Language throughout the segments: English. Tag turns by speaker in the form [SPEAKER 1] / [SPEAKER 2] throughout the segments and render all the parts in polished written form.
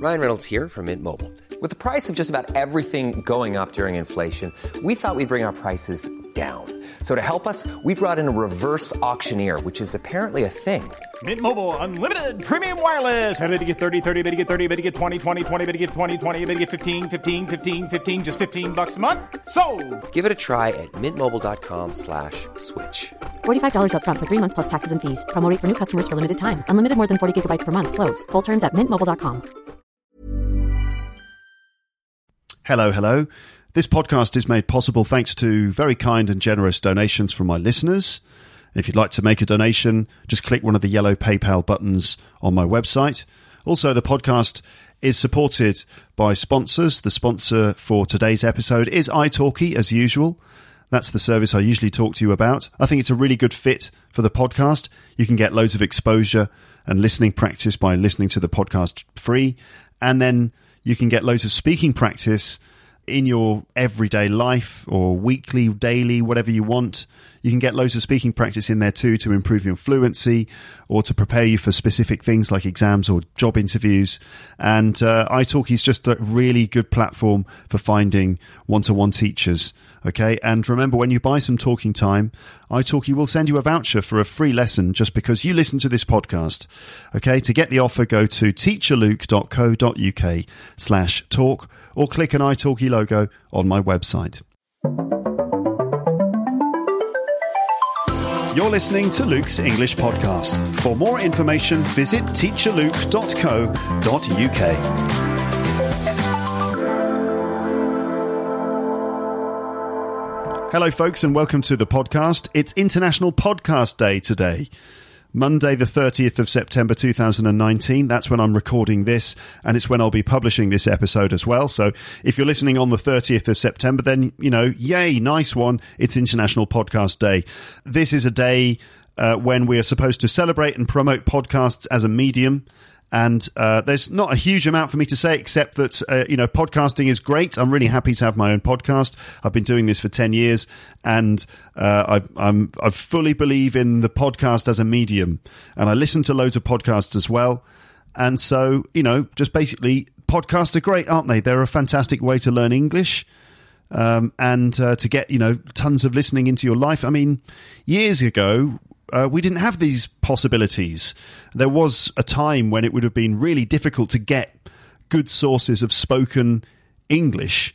[SPEAKER 1] Ryan Reynolds here from Mint Mobile. With the price of just about everything going up during inflation, we thought we'd bring our prices down. So to help us, we brought in a reverse auctioneer, which is apparently a thing.
[SPEAKER 2] Mint Mobile Unlimited Premium Wireless. How to get 30, 30, bit to get 30, bit to get 20, 20, 20, bit to get 20, 20, bit to get 15, 15, 15, 15, just $15 a month? Sold!
[SPEAKER 1] Give it a try at mintmobile.com/switch.
[SPEAKER 3] $45 up front for 3 months plus taxes and fees. Promo rate for new customers for limited time. Unlimited more than 40 gigabytes per month. Slows full terms at mintmobile.com.
[SPEAKER 4] Hello, hello. This podcast is made possible thanks to very kind and generous donations from my listeners. If you'd like to make a donation, just click one of the yellow PayPal buttons on my website. Also, the podcast is supported by sponsors. The sponsor for today's episode is italki, as usual. That's the service I usually talk to you about. I think it's a really good fit for the podcast. You can get loads of exposure and listening practice by listening to the podcast free. And then you can get loads of speaking practice in your everyday life or weekly, daily, whatever you want. You can get loads of speaking practice in there too to improve your fluency or to prepare you for specific things like exams or job interviews. And italki is just a really good platform for finding one-to-one teachers. Okay, and remember, when you buy some talking time, italki will send you a voucher for a free lesson just because you listen to this podcast. Okay, to get the offer, go to teacherluke.co.uk/talk or click an italki logo on my website. You're listening to Luke's English Podcast. For more information, visit teacherluke.co.uk. Hello, folks, and welcome to the podcast. It's International Podcast Day today. Monday, the 30th of September 2019. That's when I'm recording this, and it's when I'll be publishing this episode as well. So if you're listening on the 30th of September, then, you know, yay, nice one. It's International Podcast Day. This is a day when we are supposed to celebrate and promote podcasts as a medium. And there's not a huge amount for me to say, except that, podcasting is great. I'm really happy to have my own podcast. I've been doing this for 10 years, and I fully believe in the podcast as a medium. And I listen to loads of podcasts as well. And so, just basically, podcasts are great, aren't they? They're a fantastic way to learn English and to get, tons of listening into your life. I mean, years ago, we didn't have these possibilities. There was a time when it would have been really difficult to get good sources of spoken English,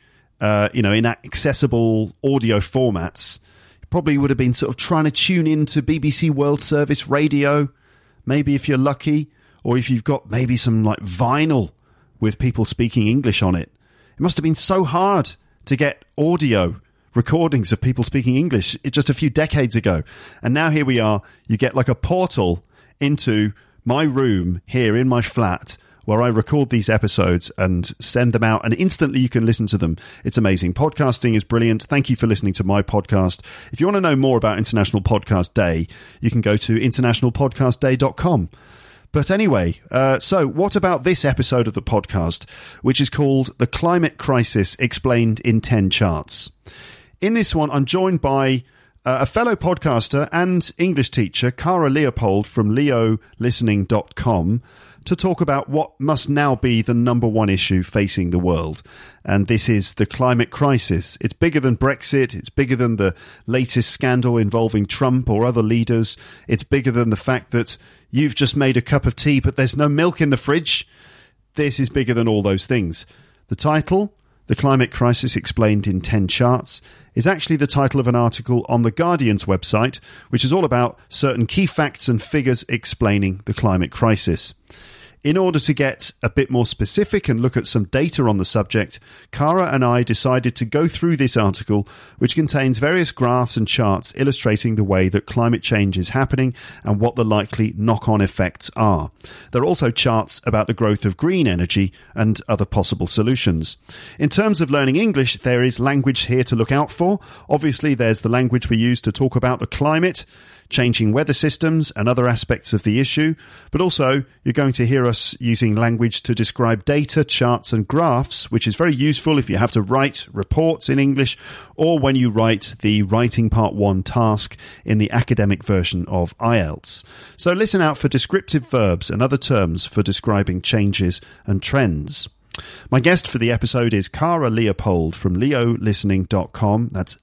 [SPEAKER 4] in accessible audio formats. You probably would have been sort of trying to tune into BBC World Service Radio, maybe if you're lucky, or if you've got maybe some like vinyl with people speaking English on it. It must have been so hard to get audio recordings of people speaking English just a few decades ago. And now here we are. You get like a portal into my room here in my flat where I record these episodes and send them out, and instantly you can listen to them. It's amazing. Podcasting is brilliant. Thank you for listening to my podcast. If you want to know more about International Podcast Day, you can go to internationalpodcastday.com. But anyway, so what about this episode of the podcast, which is called The Climate Crisis Explained in 10 Charts? In this one, I'm joined by a fellow podcaster and English teacher, Cara Leopold from leolistening.com, to talk about what must now be the number one issue facing the world. And this is the climate crisis. It's bigger than Brexit. It's bigger than the latest scandal involving Trump or other leaders. It's bigger than the fact that you've just made a cup of tea, but there's no milk in the fridge. This is bigger than all those things. The title, The Climate Crisis Explained in 10 Charts, is actually the title of an article on The Guardian's website, which is all about certain key facts and figures explaining the climate crisis. In order to get a bit more specific and look at some data on the subject, Cara and I decided to go through this article, which contains various graphs and charts illustrating the way that climate change is happening and what the likely knock-on effects are. There are also charts about the growth of green energy and other possible solutions. In terms of learning English, there is language here to look out for. Obviously, there's the language we use to talk about the climate. changing weather systems and other aspects of the issue, but also you're going to hear us using language to describe data, charts and graphs, which is very useful if you have to write reports in English or when you write the Writing Part 1 task in the academic version of IELTS. So listen out for descriptive verbs and other terms for describing changes and trends. My guest for the episode is Cara Leopold from leolistening.com. That's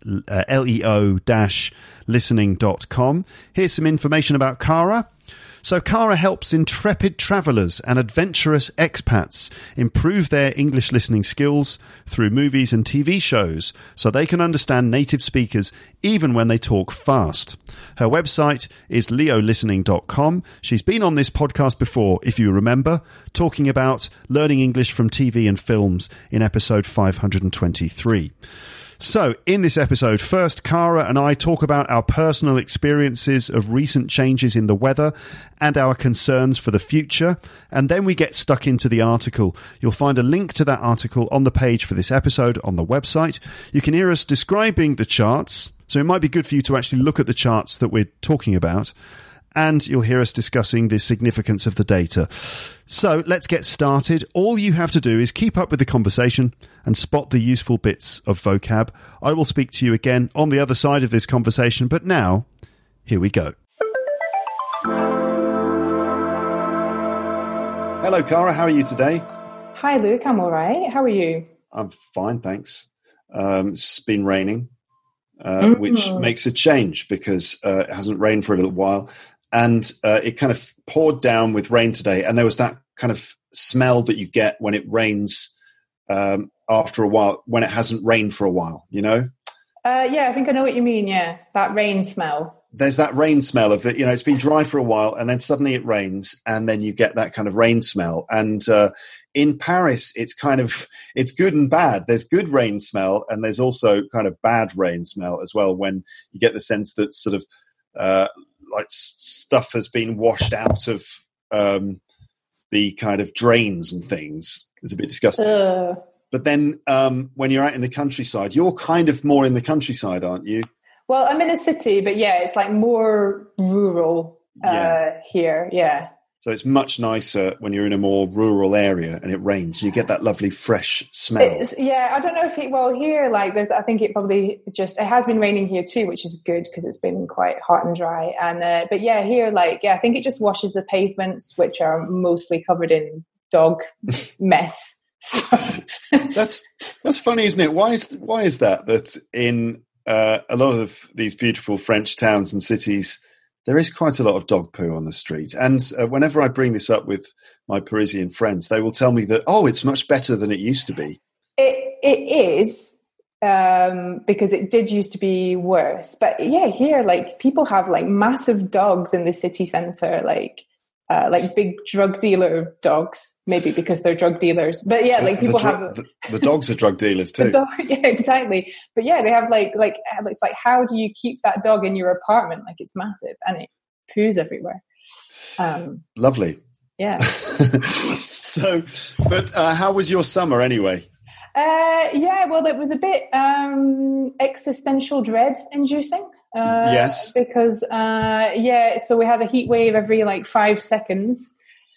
[SPEAKER 4] leo-listening.com. Here's some information about Cara. So Cara helps intrepid travellers and adventurous expats improve their English listening skills through movies and TV shows so they can understand native speakers even when they talk fast. Her website is leolistening.com. She's been on this podcast before, if you remember, talking about learning English from TV and films in episode 523. So, in this episode, first, Cara and I talk about our personal experiences of recent changes in the weather and our concerns for the future, and then we get stuck into the article. You'll find a link to that article on the page for this episode on the website. You can hear us describing the charts, so it might be good for you to actually look at the charts that we're talking about, and you'll hear us discussing the significance of the data. So let's get started. All you have to do is keep up with the conversation and spot the useful bits of vocab. I will speak to you again on the other side of this conversation, but now, here we go. Hello, Cara. How are you today?
[SPEAKER 5] Hi, Luke. I'm all right. How are you?
[SPEAKER 4] I'm fine, thanks. It's been raining, which makes a change because it hasn't rained for a little while. And it kind of poured down with rain today. And there was that kind of smell that you get when it rains after a while, when it hasn't rained for a while, you know?
[SPEAKER 5] Yeah, I think I know what you mean. Yeah, that rain smell.
[SPEAKER 4] There's that rain smell of it. You know, it's been dry for a while and then suddenly it rains and then you get that kind of rain smell. And in Paris, it's good and bad. There's good rain smell and there's also kind of bad rain smell as well when you get the sense that sort of like stuff has been washed out of the kind of drains and things. It's a bit disgusting. But then when you're out in the countryside, you're kind of more in the countryside, aren't you?
[SPEAKER 5] Well, I'm in a city, but yeah, it's like more rural here. Yeah.
[SPEAKER 4] So it's much nicer when you're in a more rural area and it rains. You get that lovely fresh smell.
[SPEAKER 5] I don't know if here, like I think it probably it has been raining here too, which is good because it's been quite hot and dry. And but yeah, here, I think it just washes the pavements, which are mostly covered in dog mess.
[SPEAKER 4] That's funny, isn't it? Why is that? That in a lot of these beautiful French towns and cities, there is quite a lot of dog poo on the street. And whenever I bring this up with my Parisian friends, they will tell me that, it's much better than it used to be.
[SPEAKER 5] It is, because it did used to be worse. But yeah, here, people have massive dogs in the city centre, like big drug dealer dogs, maybe because they're drug dealers. But yeah, people have
[SPEAKER 4] the dogs are drug dealers too.
[SPEAKER 5] Yeah, exactly. But yeah, they have it's like, how do you keep that dog in your apartment? Like, it's massive and it poos everywhere.
[SPEAKER 4] Lovely.
[SPEAKER 5] Yeah.
[SPEAKER 4] So, but how was your summer anyway?
[SPEAKER 5] Well, it was a bit existential dread inducing.
[SPEAKER 4] Yes.
[SPEAKER 5] Because, so we had a heat wave every 5 seconds.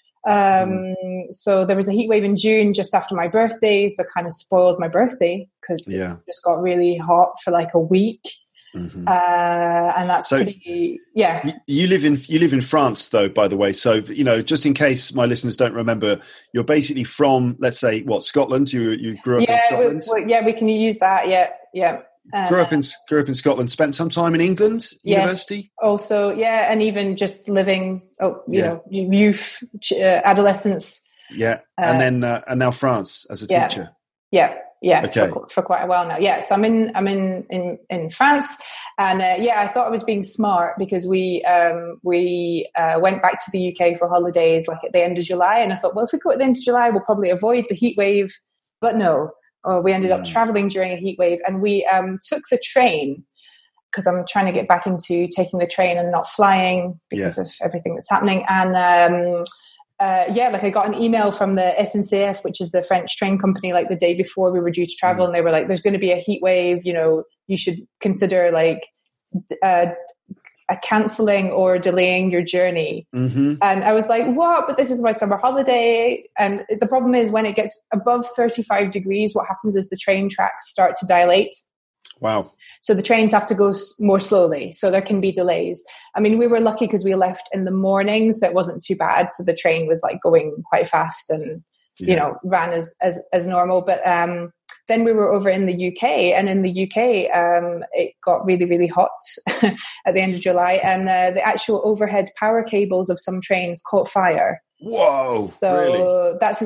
[SPEAKER 5] So there was a heat wave in June just after my birthday. So it kind of spoiled my birthday because it just got really hot for a week. Mm-hmm. And that's pretty, yeah.
[SPEAKER 4] You live in France though, by the way. So, just in case my listeners don't remember, you're basically from, let's say, Scotland? You grew up in Scotland?
[SPEAKER 5] We can use that. Yeah. Yeah.
[SPEAKER 4] Grew up in Scotland. Spent some time in England, university.
[SPEAKER 5] Yes. Also, and even just living, youth, adolescence.
[SPEAKER 4] Yeah, and now France as a teacher.
[SPEAKER 5] Yeah.
[SPEAKER 4] Okay.
[SPEAKER 5] For quite a while now. Yeah, so I'm in France, and I thought I was being smart because we went back to the UK for holidays at the end of July, and I thought, well, if we go at the end of July, we'll probably avoid the heat wave, but no. We ended up traveling during a heat wave, and we took the train because I'm trying to get back into taking the train and not flying because of everything that's happening. And I got an email from the SNCF, which is the French train company, the day before we were due to travel, and they were like, "There's going to be a heat wave. You should consider cancelling or delaying your journey.
[SPEAKER 4] Mm-hmm.
[SPEAKER 5] And I was like, what? But this is my summer holiday. And the problem is when it gets above 35 degrees, what happens is the train tracks start to dilate.
[SPEAKER 4] Wow.
[SPEAKER 5] So the trains have to go more slowly. So there can be delays. I mean, we were lucky because we left in the morning, so it wasn't too bad. So the train was like going quite fast and, ran as normal. But then we were over in the UK, and in the UK, it got really, really hot at the end of July, and the actual overhead power cables of some trains caught fire.
[SPEAKER 4] Whoa!
[SPEAKER 5] So
[SPEAKER 4] really?
[SPEAKER 5] That's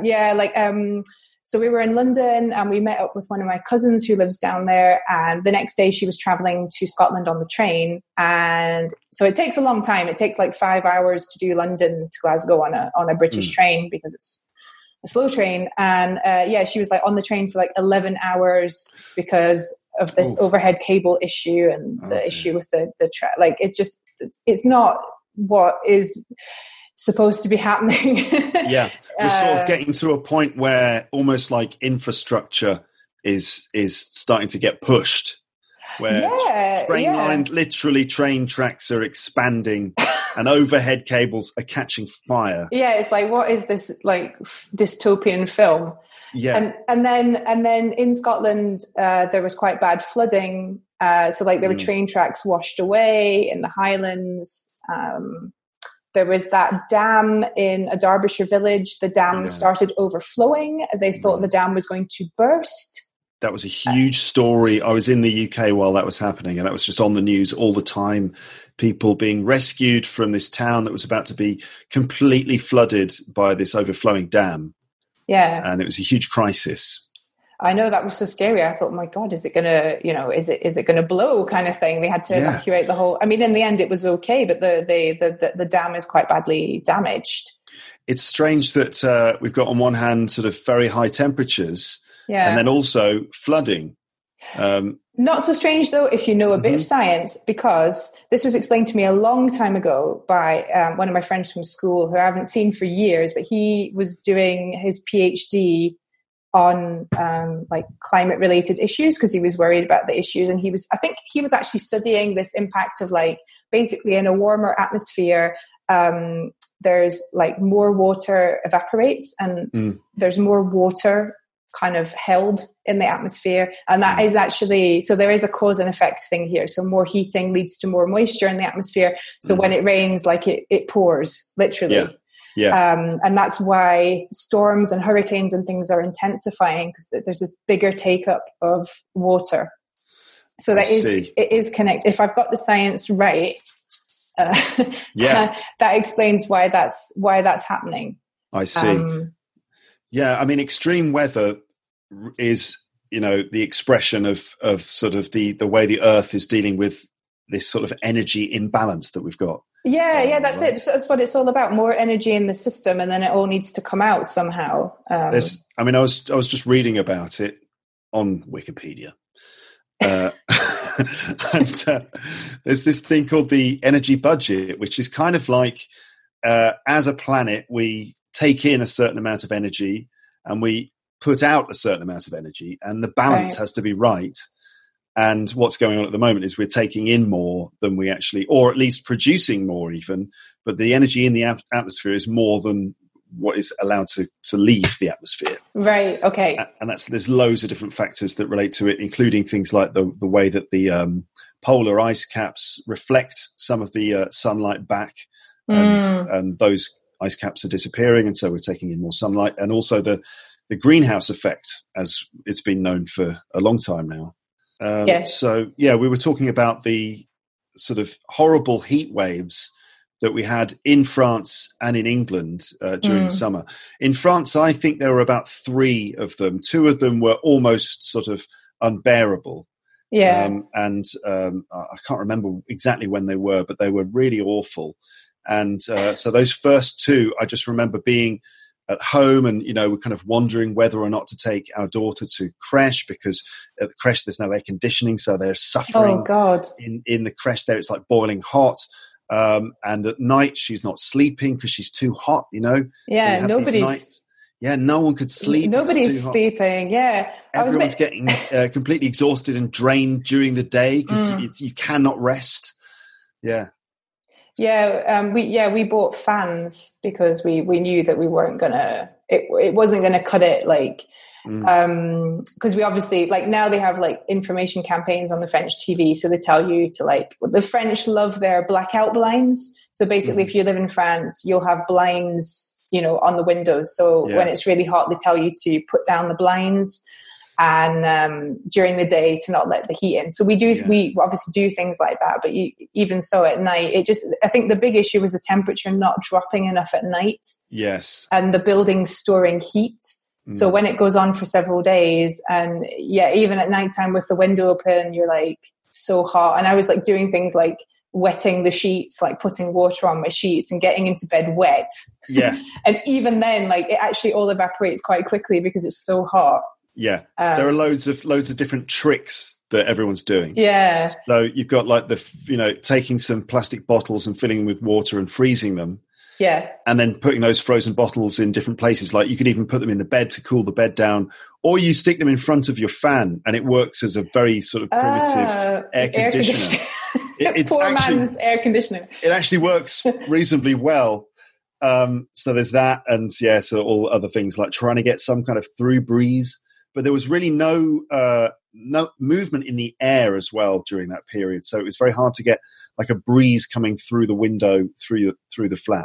[SPEAKER 5] so we were in London, and we met up with one of my cousins who lives down there. And the next day she was traveling to Scotland on the train. And so it takes a long time. It takes like 5 hours to do London to Glasgow on a British train, because it's a slow train. And she was like on the train for like 11 hours because of this overhead cable issue and the issue with the track. Like it's not what is supposed to be happening.
[SPEAKER 4] Yeah, we're sort of getting to a point where almost like infrastructure is starting to get pushed, where literally train tracks are expanding and overhead cables are catching fire. Yeah,
[SPEAKER 5] it's like, what is this like dystopian film?
[SPEAKER 4] Yeah,
[SPEAKER 5] and then in Scotland there was quite bad flooding. So like there were train tracks washed away in the Highlands. There was that dam in a Derbyshire village. The dam started overflowing. They thought the dam was going to burst.
[SPEAKER 4] That was a huge story. I was in the UK while that was happening, and that was just on the news all the time. People being rescued from this town that was about to be completely flooded by this overflowing dam.
[SPEAKER 5] Yeah.
[SPEAKER 4] And it was a huge crisis.
[SPEAKER 5] I know, that was so scary. I thought, my God, is it gonna, is it gonna blow, kind of thing? They had to evacuate the whole. I mean, in the end, it was okay, but the dam is quite badly damaged.
[SPEAKER 4] It's strange that we've got on one hand sort of very high temperatures, and then also flooding.
[SPEAKER 5] Not so strange though, if you know a bit of science, because this was explained to me a long time ago by one of my friends from school who I haven't seen for years, but he was doing his PhD on like climate related issues because he was worried about the issues. And I think he was actually studying this impact of like basically in a warmer atmosphere, there's like more water evaporates and there's more water kind of held in the atmosphere. And that is actually, so there is a cause and effect thing here. So more heating leads to more moisture in the atmosphere. So when it rains, like it pours literally.
[SPEAKER 4] Yeah.
[SPEAKER 5] And that's why storms and hurricanes and things are intensifying, because there's this bigger take up of water. So it is connected. If I've got the science right, that explains why that's happening.
[SPEAKER 4] I see. I mean, extreme weather is, the expression of sort of the way the Earth is dealing with this sort of energy imbalance that we've got.
[SPEAKER 5] That's it. That's what it's all about. More energy in the system, and then it all needs to come out somehow.
[SPEAKER 4] I was just reading about it on Wikipedia, and there's this thing called the energy budget, which is kind of like as a planet we take in a certain amount of energy and we put out a certain amount of energy, and the balance has to be right. And what's going on at the moment is we're taking in more than we actually, or at least producing more even, but the energy in the atmosphere is more than what is allowed to leave the atmosphere.
[SPEAKER 5] Right, okay.
[SPEAKER 4] And there's loads of different factors that relate to it, including things like the way that the polar ice caps reflect some of the sunlight back, and those ice caps are disappearing, and so we're taking in more sunlight, and also the greenhouse effect, as it's been known for a long time now. So, we were talking about the sort of horrible heat waves that we had in France and in England during the summer. In France, I think there were about 3 of them. 2 of them were almost sort of unbearable. I can't remember exactly when they were, but they were really awful. And so those first 2, I just remember being at home and, we're kind of wondering whether or not to take our daughter to creche, because at the creche there's no air conditioning, so they're suffering.
[SPEAKER 5] Oh, God.
[SPEAKER 4] In the creche there, it's like boiling hot. And at night she's not sleeping because she's too hot,
[SPEAKER 5] Yeah,
[SPEAKER 4] so nobody's... no one could sleep.
[SPEAKER 5] Nobody's sleeping, yeah.
[SPEAKER 4] Everyone's getting completely exhausted and drained during the day because you cannot rest. Yeah.
[SPEAKER 5] We bought fans because we knew that we weren't gonna. It wasn't gonna cut it like. Because we obviously like now they have like information campaigns on the French TV, so they tell you to like the French love their blackout blinds. So basically, if you live in France, you'll have blinds, on the windows. So when it's really hot, they tell you to put down the blinds, and during the day to not let the heat in. So we obviously do things like that. But even so, at night, I think the big issue was the temperature not dropping enough at night.
[SPEAKER 4] Yes,
[SPEAKER 5] and the building storing heat. So when it goes on for several days, and even at nighttime with the window open, you're like so hot. And I was like doing things like wetting the sheets, like putting water on my sheets and getting into bed wet.
[SPEAKER 4] Yeah.
[SPEAKER 5] And even then, like it actually all evaporates quite quickly because it's so hot.
[SPEAKER 4] Yeah. There are loads of different tricks that everyone's doing.
[SPEAKER 5] Yeah.
[SPEAKER 4] So you've got like taking some plastic bottles and filling them with water and freezing them.
[SPEAKER 5] Yeah.
[SPEAKER 4] And then putting those frozen bottles in different places. Like you could even put them in the bed to cool the bed down, or you stick them in front of your fan and it works as a very sort of primitive air conditioner.
[SPEAKER 5] Man's air conditioner.
[SPEAKER 4] It actually works reasonably well. So there's that. And so all other things like trying to get some kind of through breeze. But there was really no movement in the air as well during that period. So it was very hard to get like a breeze coming through the window through the flat.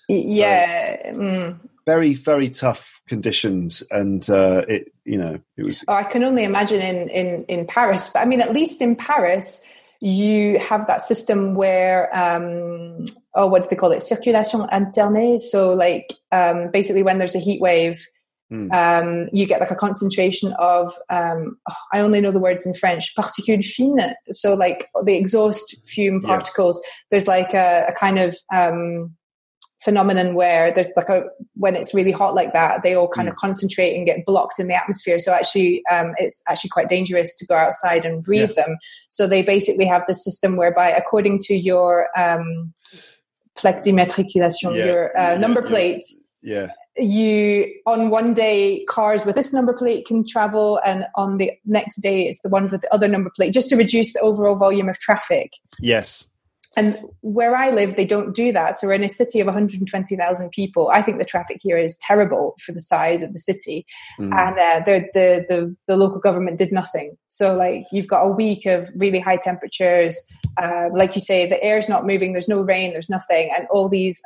[SPEAKER 4] Very, very tough conditions, and it was.
[SPEAKER 5] I can only imagine in Paris, but I mean, at least in Paris, you have that system where what do they call it? Circulation alternée. So, like, basically, when there's a heat wave, you get like a concentration of I only know the words in French, particules fines. So like the exhaust fume particles. There's like a kind of phenomenon where there's like when it's really hot like that, they all kind of concentrate and get blocked in the atmosphere. So actually it's actually quite dangerous to go outside and breathe them. So they basically have this system whereby, according to your plaque d'immatriculation, your number plate, you on one day cars with this number plate can travel, and on the next day it's the ones with the other number plate, just to reduce the overall volume of traffic.
[SPEAKER 4] Yes.
[SPEAKER 5] And where I live, they don't do that. So we're in a city of 120,000 people. I think the traffic here is terrible for the size of the city. And the local government did nothing. So like you've got a week of really high temperatures. Like you say, the air's not moving. There's no rain. There's nothing. And all these,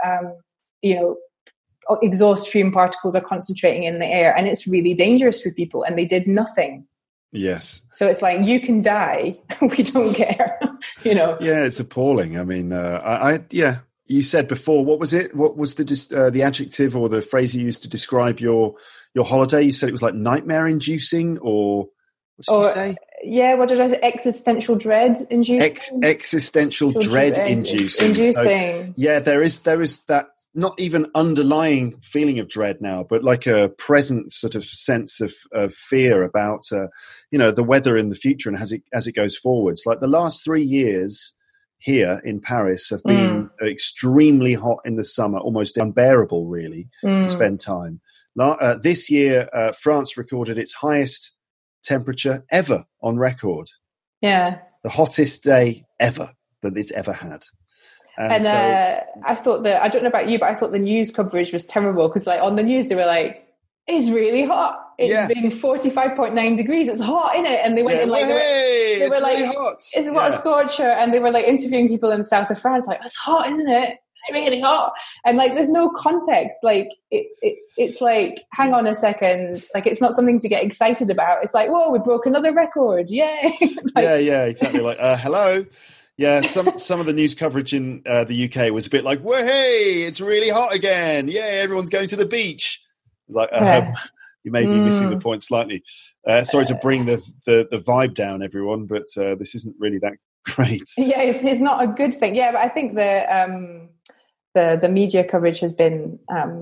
[SPEAKER 5] exhaust fume particles are concentrating in the air. And it's really dangerous for people. And they did nothing.
[SPEAKER 4] Yes. So
[SPEAKER 5] it's like, you can die. We don't care,
[SPEAKER 4] Yeah, it's appalling. I mean, you said before, what was it? What was the adjective or the phrase you used to describe your holiday? You said it was like nightmare inducing, or what did you say?
[SPEAKER 5] Yeah, what did I say? Existential dread inducing?
[SPEAKER 4] Existential dread inducing. So, there is that not even underlying feeling of dread now, but like a present sort of sense of fear about, the weather in the future and as it goes forwards. Like the last 3 years here in Paris have been extremely hot in the summer, almost unbearable really to spend time. This year, France recorded its highest temperature ever on record. Yeah. The hottest day ever that it's ever had.
[SPEAKER 5] And I thought I don't know about you, but I thought the news coverage was terrible because, like, on the news they were like, "It's really hot. It's been 45.9 degrees. It's hot, isn't it?" And they went in like, they were like, really hot. "It's what a scorcher!" And they were like interviewing people in the south of France, like, "It's hot, isn't it? It's really hot." And like, there's no context. Like, it's like, hang on a second. Like, it's not something to get excited about. It's like, whoa, we broke another record! Yay!
[SPEAKER 4] Exactly. Like, hello. Yeah, some of the news coverage in the UK was a bit like, "Well, hey, it's really hot again! Yeah, everyone's going to the beach." Like, you may be missing the point slightly. Sorry to bring the vibe down, everyone, but this isn't really that great.
[SPEAKER 5] Yeah, it's not a good thing. Yeah, but I think the media coverage has been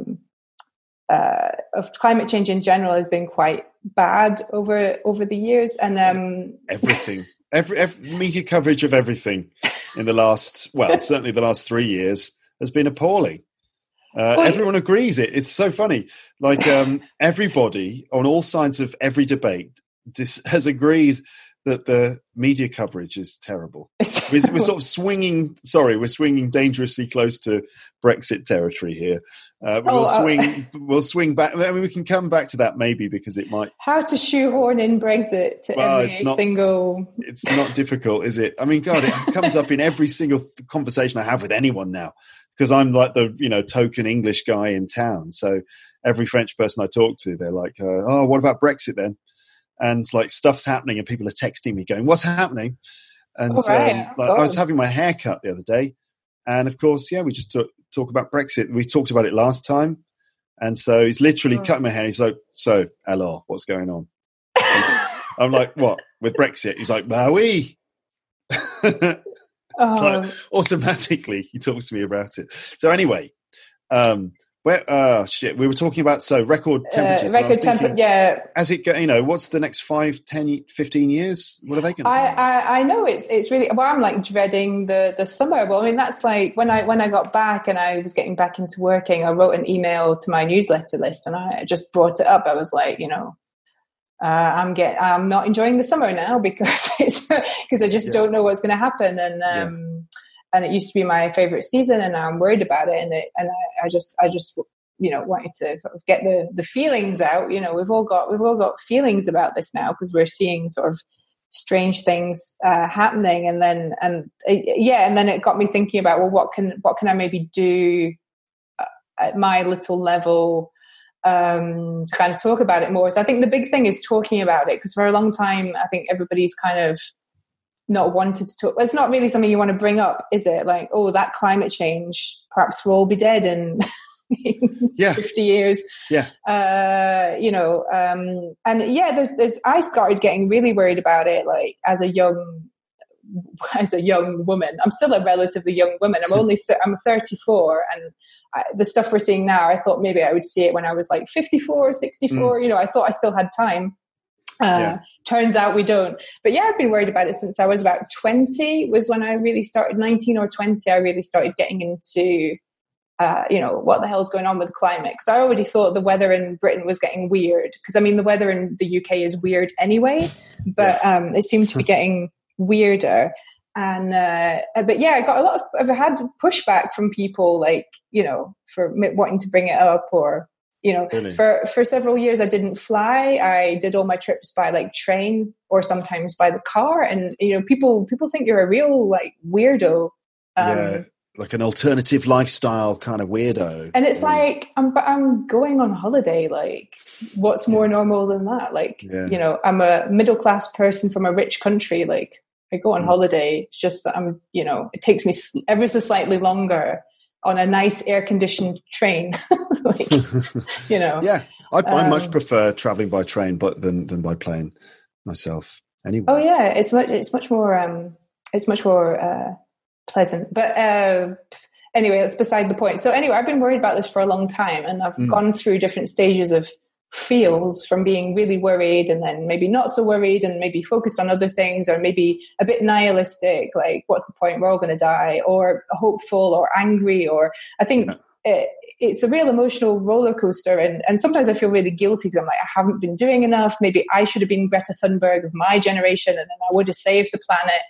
[SPEAKER 5] of climate change in general has been quite bad over the years, and
[SPEAKER 4] everything. Every media coverage of everything in the last, certainly the last 3 years has been appalling. Everyone agrees it's so funny. Like everybody on all sides of every debate has agreed that the media coverage is terrible. We're sort of swinging dangerously close to Brexit territory here. We'll swing back. I mean, we can come back to that maybe, because it might...
[SPEAKER 5] How to shoehorn in Brexit to single...
[SPEAKER 4] It's not difficult, is it? I mean, God, it comes up in every single conversation I have with anyone now, because I'm like the, token English guy in town. So every French person I talk to, they're like, oh, what about Brexit then? And like stuff's happening and people are texting me going, what's happening? And I was having my hair cut the other day. And of course, we just talk about Brexit. We talked about it last time. And so he's literally cutting my hair. He's like, so, alors, what's going on? I'm like, what? With Brexit? He's like, bah oui. It's like automatically he talks to me about it. So anyway, we were talking about record temperatures. As it go, what's the next 5, 10, 15 years? What are they going to be?
[SPEAKER 5] I know it's really, well, I'm like dreading the summer. Well, I mean, that's like when I got back and I was getting back into working, I wrote an email to my newsletter list and I just brought it up. I was like, I'm not enjoying the summer now because I just don't know what's going to happen. And it used to be my favorite season, and now I'm worried about it. And I just wanted to sort of get the feelings out. We've all got feelings about this now because we're seeing sort of strange things happening. And then it got me thinking about, well, what can I maybe do at my little level to kind of talk about it more. So I think the big thing is talking about it, because for a long time I think everybody's kind of not wanted to talk. It's not really something you want to bring up, is it? Like, oh, that climate change, perhaps we'll all be dead in 50 years. I started getting really worried about it, like as a young woman. I'm still a relatively young woman. I'm 34, and the stuff we're seeing now, I thought maybe I would see it when I was like 54, 64. I thought I still had time. Turns out we don't. But I've been worried about it since I was about 20, was when I really started, 19 or 20, I really started getting into, what the hell's going on with climate. Because I already thought the weather in Britain was getting weird. Because, I mean, the weather in the UK is weird anyway. But it seemed to be getting weirder. And I've had pushback from people, like, for wanting to bring it up, or really? For several years I didn't fly. I did all my trips by like train or sometimes by the car, and people think you're a real like weirdo,
[SPEAKER 4] like an alternative lifestyle kind of weirdo.
[SPEAKER 5] And it's like I'm going on holiday. Like, what's more normal than that? Like, I'm a middle class person from a rich country. Like, I go on holiday. It's just that it takes me ever so slightly longer on a nice air-conditioned train.
[SPEAKER 4] I much prefer traveling by train than by plane myself anyway.
[SPEAKER 5] Oh yeah, it's much more pleasant. But anyway, that's beside the point. So anyway, I've been worried about this for a long time, and I've gone through different stages of feels, from being really worried and then maybe not so worried and maybe focused on other things, or maybe a bit nihilistic, like what's the point, we're all going to die, or hopeful or angry, or I think it's a real emotional roller coaster, and sometimes I feel really guilty because I'm like, I haven't been doing enough. Maybe I should have been Greta Thunberg of my generation, and then I would have saved the planet.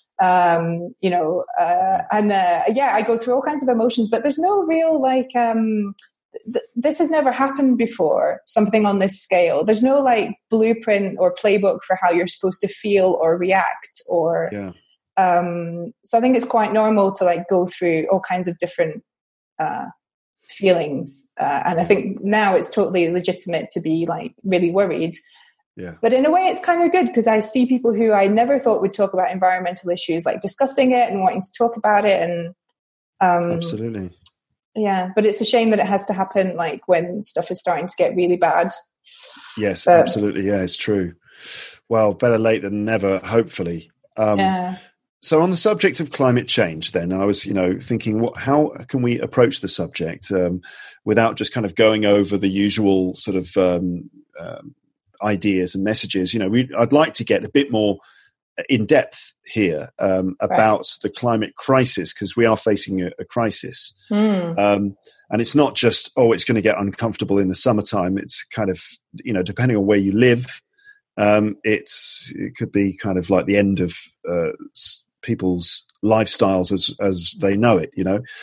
[SPEAKER 5] I go through all kinds of emotions, but there's no real like this has never happened before, something on this scale. There's no like blueprint or playbook for how you're supposed to feel or react, or so I think it's quite normal to like go through all kinds of different feelings, and I think now it's totally legitimate to be like really worried. But in a way it's kind of good, because I see people who I never thought would talk about environmental issues like discussing it and wanting to talk about it, and
[SPEAKER 4] absolutely.
[SPEAKER 5] Yeah, but it's a shame that it has to happen like when stuff is starting to get really bad.
[SPEAKER 4] Yes, absolutely. Yeah, it's true. Well, better late than never, hopefully. So on the subject of climate change, then, I was, thinking, how can we approach the subject without just kind of going over the usual sort of ideas and messages? I'd like to get a bit more in depth here about the climate crisis, because we are facing a crisis. And it's not just, it's going to get uncomfortable in the summertime. It's kind of, depending on where you live, It could be kind of like the end of people's lifestyles as they know it,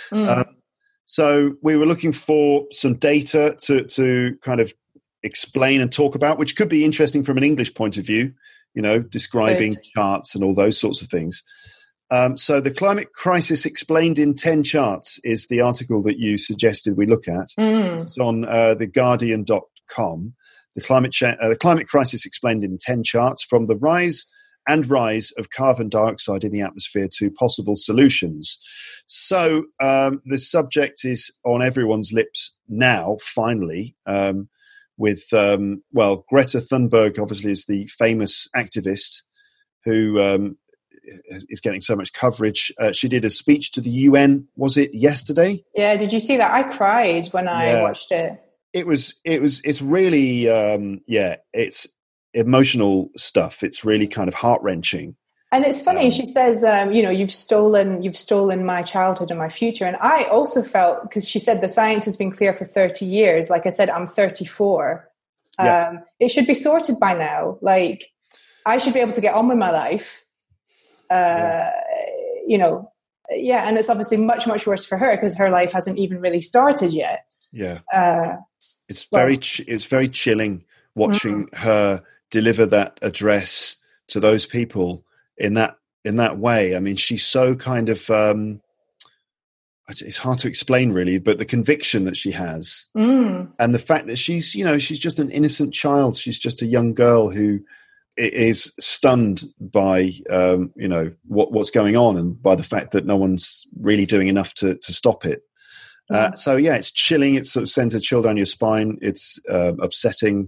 [SPEAKER 4] So we were looking for some data to kind of explain and talk about, which could be interesting from an English point of view, describing charts and all those sorts of things. So the Climate Crisis Explained in 10 Charts is the article that you suggested we look at. It's on theguardian.com. The Climate Crisis Explained in 10 Charts, from the rise of carbon dioxide in the atmosphere to possible solutions. So the subject is on everyone's lips now, finally, with, Greta Thunberg obviously is the famous activist who is getting so much coverage. She did a speech to the UN, was it yesterday?
[SPEAKER 5] Yeah, did you see that? I cried when I watched it. It's really, it's emotional stuff. It's really kind of heart-wrenching. And it's funny, she says, you've stolen my childhood and my future. And I also felt, because she said the science has been clear for 30 years. Like I said, I'm 34. It should be sorted by now. Like, I should be able to get on with my life. And it's obviously much, much worse for her because her life hasn't even really started yet. Yeah.
[SPEAKER 4] It's very chilling watching her deliver that address to those people in that way. I mean, she's so kind of it's hard to explain really, but the conviction that she has and the fact that she's just an innocent child. She's just a young girl who is stunned by what's going on and by the fact that no one's really doing enough to stop it. It's chilling. It sort of sends a chill down your spine. It's upsetting.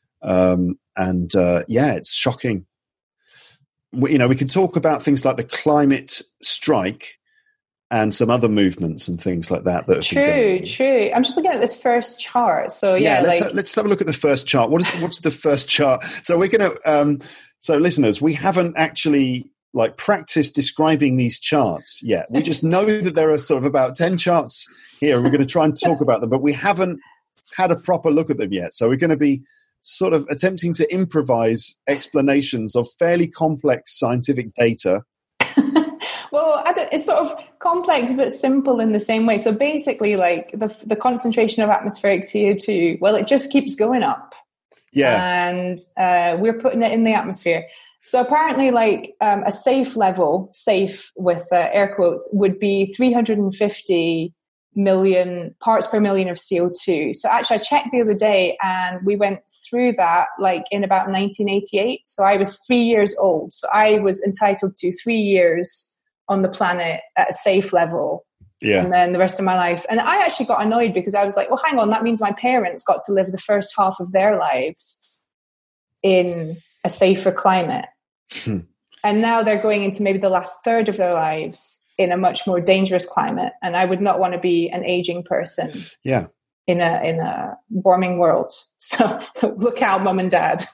[SPEAKER 4] It's shocking. We can talk about things like the climate strike and some other movements and things like that.
[SPEAKER 5] True. I'm just looking at this first chart. So
[SPEAKER 4] let's have a look at the first chart. What's the first chart? So we're going to. So listeners, we haven't actually practiced describing these charts yet. We just know that there are sort of about 10 charts here. We're going to try and talk about them, but we haven't had a proper look at them yet. So we're going to be sort of attempting to improvise explanations of fairly complex scientific data.
[SPEAKER 5] Well, it's sort of complex but simple in the same way. So basically, the concentration of atmospheric CO2, it just keeps going up. Yeah. And we're putting it in the atmosphere. So apparently, a safe level, safe with air quotes, would be 350 million parts per million of CO2. So actually, I checked the other day, and we went through that in about 1988. So I was 3 years old. So I was entitled to 3 years on the planet at a safe level. Yeah. And then the rest of my life. And I actually got annoyed because I was like, well, hang on, that means my parents got to live the first half of their lives in a safer climate. And now they're going into maybe the last third of their lives in a much more dangerous climate. And I would not want to be an aging person in a warming world. So look out, mum and dad.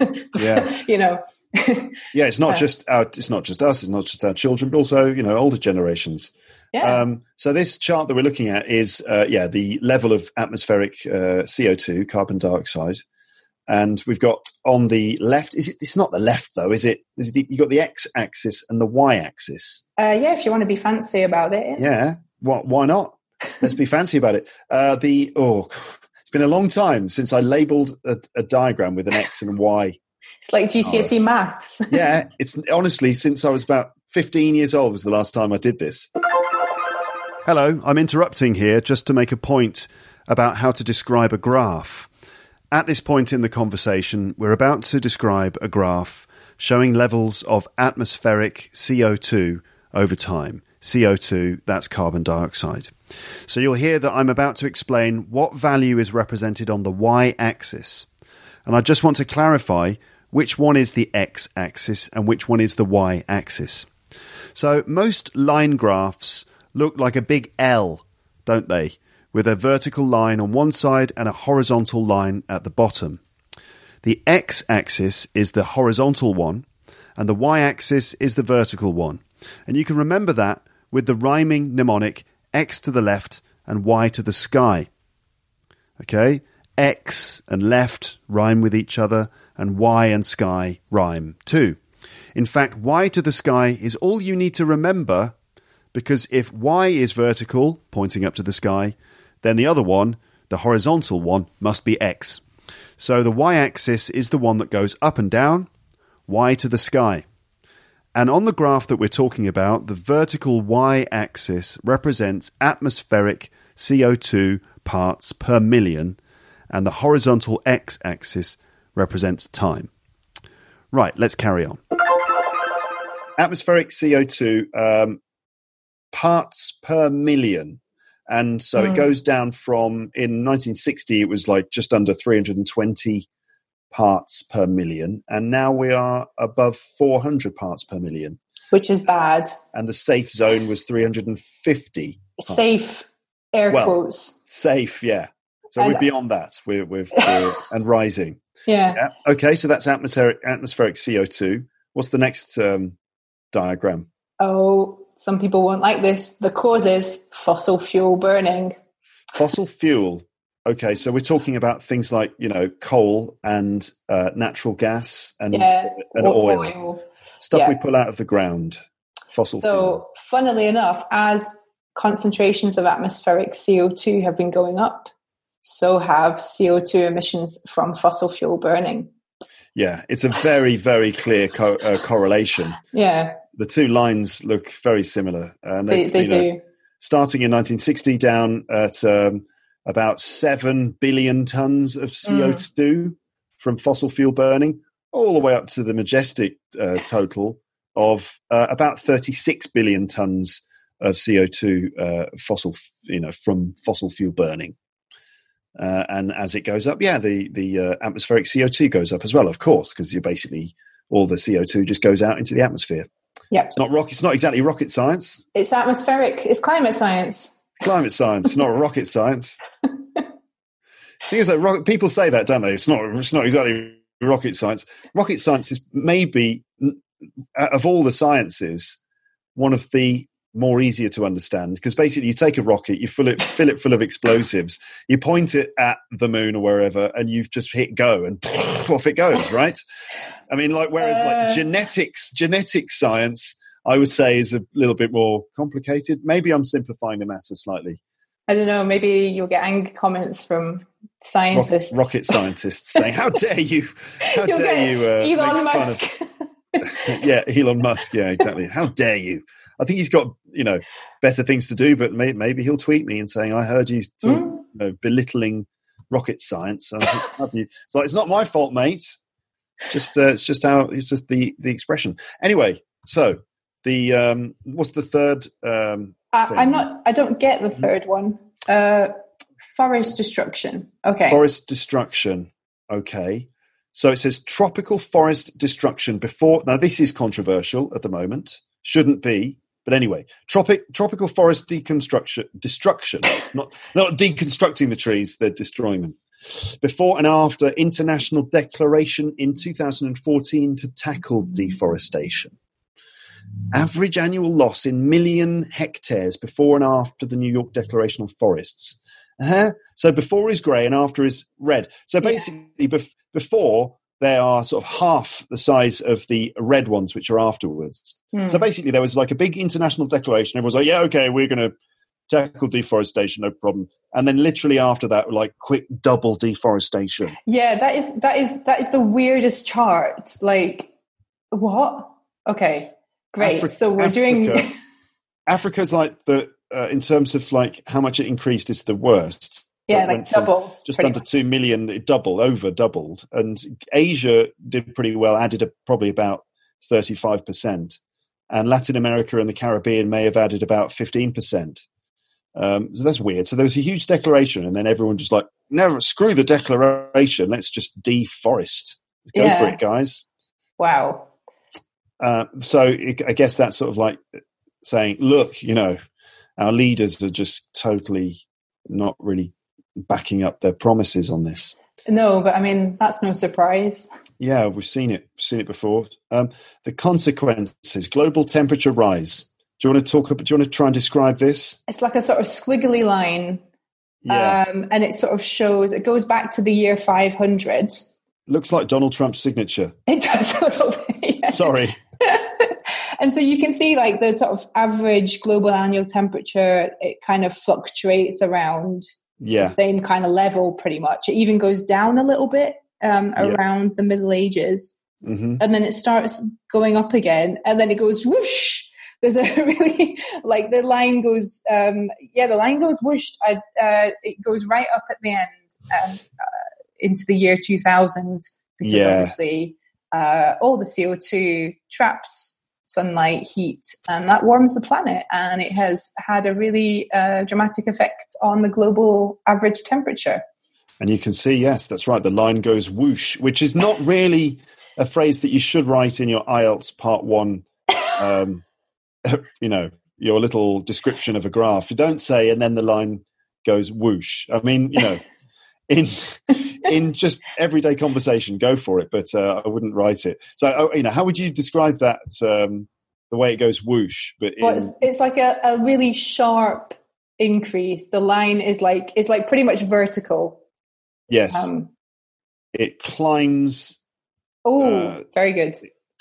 [SPEAKER 4] It's not just us, it's not just our children, but also, older generations. Yeah. So this chart that we're looking at is, the level of atmospheric CO2, carbon dioxide. And we've got on the left, it's not the left though, is it? You've got the x-axis and the y-axis.
[SPEAKER 5] If you want to be fancy about it.
[SPEAKER 4] Yeah. Why not? Let's be fancy about it. It's been a long time since I labelled a diagram with an X and a Y.
[SPEAKER 5] It's like GCSE maths.
[SPEAKER 4] Yeah. It's honestly, since I was about 15 years old was the last time I did this. Hello, I'm interrupting here just to make a point about how to describe a graph. At this point in the conversation, we're about to describe a graph showing levels of atmospheric CO2 over time. CO2, that's carbon dioxide. So you'll hear that I'm about to explain what value is represented on the y-axis. And I just want to clarify which one is the x-axis and which one is the y-axis. So most line graphs look like a big L, don't they? With a vertical line on one side and a horizontal line at the bottom. The x-axis is the horizontal one, and the y-axis is the vertical one. And you can remember that with the rhyming mnemonic x to the left and y to the sky. Okay? X and left rhyme with each other, and Y and sky rhyme too. In fact, Y to the sky is all you need to remember, because if Y is vertical, pointing up to the sky, then the other one, the horizontal one, must be X. So the Y-axis is the one that goes up and down, Y to the sky. And on the graph that we're talking about, the vertical Y-axis represents atmospheric CO2 parts per million, and the horizontal X-axis represents time. Right, let's carry on. Atmospheric CO2 parts per million. And so it goes down from, in 1960, it was like just under 320 parts per million. And now we are above 400 parts per million.
[SPEAKER 5] Which is bad.
[SPEAKER 4] And the safe zone was 350.
[SPEAKER 5] Safe, air quotes.
[SPEAKER 4] Safe, yeah. So we're beyond that. We're and rising.
[SPEAKER 5] Yeah.
[SPEAKER 4] Okay, so that's atmospheric CO2. What's the next diagram?
[SPEAKER 5] Oh, some people won't like this. The cause is fossil fuel burning.
[SPEAKER 4] Fossil fuel. Okay, so we're talking about things like, coal and natural gas and oil. Stuff we pull out of the ground. Fossil fuel.
[SPEAKER 5] So, funnily enough, as concentrations of atmospheric CO2 have been going up, so have CO2 emissions from fossil fuel burning.
[SPEAKER 4] Yeah, it's a very, very clear correlation.
[SPEAKER 5] Yeah.
[SPEAKER 4] The two lines look very similar.
[SPEAKER 5] They do.
[SPEAKER 4] Starting in 1960 down at about 7 billion tons of CO2 from fossil fuel burning, all the way up to the majestic total of about 36 billion tons of CO2 from fossil fuel burning. And as it goes up, the atmospheric CO2 goes up as well, of course, because you're basically all the CO2 just goes out into the atmosphere.
[SPEAKER 5] Yeah,
[SPEAKER 4] it's not exactly rocket science.
[SPEAKER 5] It's atmospheric. It's climate science.
[SPEAKER 4] Climate science, not rocket science. Thing is that people say that, don't they? It's not exactly rocket science. Rocket science is maybe, of all the sciences, one of the more easier to understand, because basically you take a rocket, you fill it full of explosives, you point it at the moon or wherever, and you just hit go and off it goes, right? I mean, whereas genetic science, I would say, is a little bit more complicated. Maybe I'm simplifying the matter slightly.
[SPEAKER 5] I don't know. Maybe you'll get angry comments from scientists,
[SPEAKER 4] rocket scientists, saying, "How dare you? How dare you?"
[SPEAKER 5] Elon Musk.
[SPEAKER 4] Yeah, Elon Musk. Yeah, exactly. How dare you? I think he's got, better things to do, but maybe he'll tweet me and saying, I heard you belittling rocket science. So it's not my fault, mate. It's just the expression. Anyway, so the what's the third thing?
[SPEAKER 5] I don't get the third one. Forest destruction. Okay.
[SPEAKER 4] Forest destruction. Okay. So it says tropical forest destruction before. Now this is controversial at the moment. Shouldn't be. But anyway, tropical forest destruction, not deconstructing the trees, they're destroying them. Before and after international declaration in 2014 to tackle deforestation. Average annual loss in million hectares before and after the New York Declaration on Forests. So before is grey and after is red. So basically before they are sort of half the size of the red ones, which are afterwards. So basically there was like a big international declaration. Everyone's like, yeah, okay, we're going to tackle deforestation, no problem. And then literally after that, like quick double deforestation.
[SPEAKER 5] Yeah, that is the weirdest chart. Like, what? Okay, great. So we're doing...
[SPEAKER 4] Africa's like the, in terms of like how much it increased, is the worst. So
[SPEAKER 5] yeah, like doubled.
[SPEAKER 4] Just under 2 million, it doubled. And Asia did pretty well, added probably about 35%. And Latin America and the Caribbean may have added about 15%. So that's weird. So there was a huge declaration, and then everyone just like, never, screw the declaration, let's just deforest. Let's go for it, guys.
[SPEAKER 5] Wow.
[SPEAKER 4] So I guess that's sort of like saying, look, our leaders are just totally not really backing up their promises on this.
[SPEAKER 5] No, but I mean, that's no surprise.
[SPEAKER 4] Yeah, we've seen it before. The consequences, global temperature rise. Do you want to try and describe this?
[SPEAKER 5] It's like a sort of squiggly line. Yeah. And it sort of shows, it goes back to the year 500.
[SPEAKER 4] Looks like Donald Trump's signature.
[SPEAKER 5] It does a little bit. Yeah.
[SPEAKER 4] Sorry.
[SPEAKER 5] And so you can see like the sort of average global annual temperature, it kind of fluctuates around the same kind of level pretty much. It even goes down a little bit around the Middle Ages. Mm-hmm. And then it starts going up again, and then it goes whoosh. There's a really, like, the line goes, the line goes whoosh. It goes right up at the end into the year 2000, because obviously all the CO2 traps sunlight, heat, and that warms the planet, and it has had a really dramatic effect on the global average temperature.
[SPEAKER 4] And you can see, yes, that's right, the line goes whoosh, which is not really a phrase that you should write in your IELTS Part 1, your little description of a graph. You don't say, and then the line goes whoosh. I mean, in just everyday conversation, go for it, but I wouldn't write it. So, how would you describe that, the way it goes whoosh? But
[SPEAKER 5] it's like a really sharp increase. The line is like, it's like pretty much vertical.
[SPEAKER 4] Yes. It climbs.
[SPEAKER 5] Very good.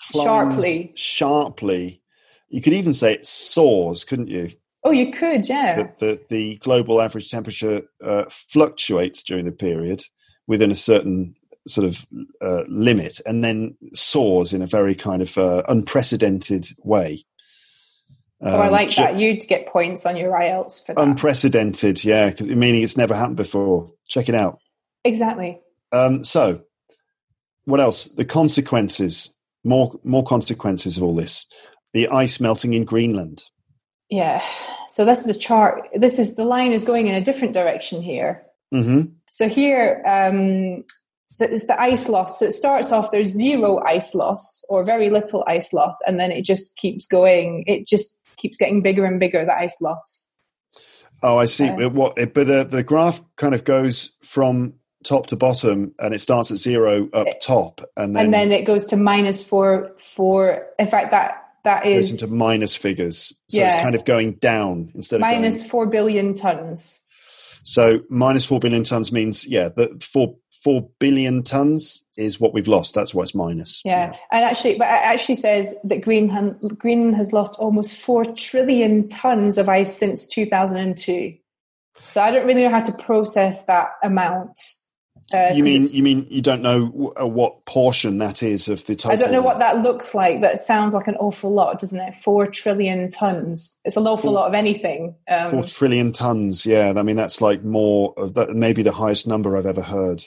[SPEAKER 4] Sharply. You could even say it soars, couldn't you?
[SPEAKER 5] Oh, you could, yeah.
[SPEAKER 4] The global average temperature fluctuates during the period within a certain sort of limit, and then soars in a very kind of unprecedented way.
[SPEAKER 5] I like that. You'd get points on your IELTS for that.
[SPEAKER 4] Unprecedented, yeah, meaning it's never happened before. Check it out.
[SPEAKER 5] Exactly.
[SPEAKER 4] So, what else? The consequences, more consequences of all this. The ice melting in Greenland. Yeah.
[SPEAKER 5] So this is a chart. The line is going in a different direction here.
[SPEAKER 4] Mm-hmm.
[SPEAKER 5] So here, so it's the ice loss. So it starts off, there's zero ice loss or very little ice loss, and then it just keeps going. It just keeps getting bigger and bigger, the ice loss.
[SPEAKER 4] Oh, I see. But the graph kind of goes from top to bottom, and it starts at zero up top, and then it
[SPEAKER 5] goes to -4. In fact, that is
[SPEAKER 4] goes into minus figures. So it's kind of going down instead of
[SPEAKER 5] minus 4 billion tons.
[SPEAKER 4] So minus 4 billion tons means that 4 billion tons is what we've lost. That's why it's minus.
[SPEAKER 5] Yeah. And it actually says that Greenland has lost almost 4 trillion tons of ice since 2002. So I don't really know how to process that amount.
[SPEAKER 4] You mean you don't know what portion that is of the total?
[SPEAKER 5] I don't know what that looks like. That sounds like an awful lot, doesn't it? 4 trillion tons. It's an awful lot of anything.
[SPEAKER 4] 4 trillion tons. Yeah, I mean that's like more of that. Maybe the highest number I've ever heard.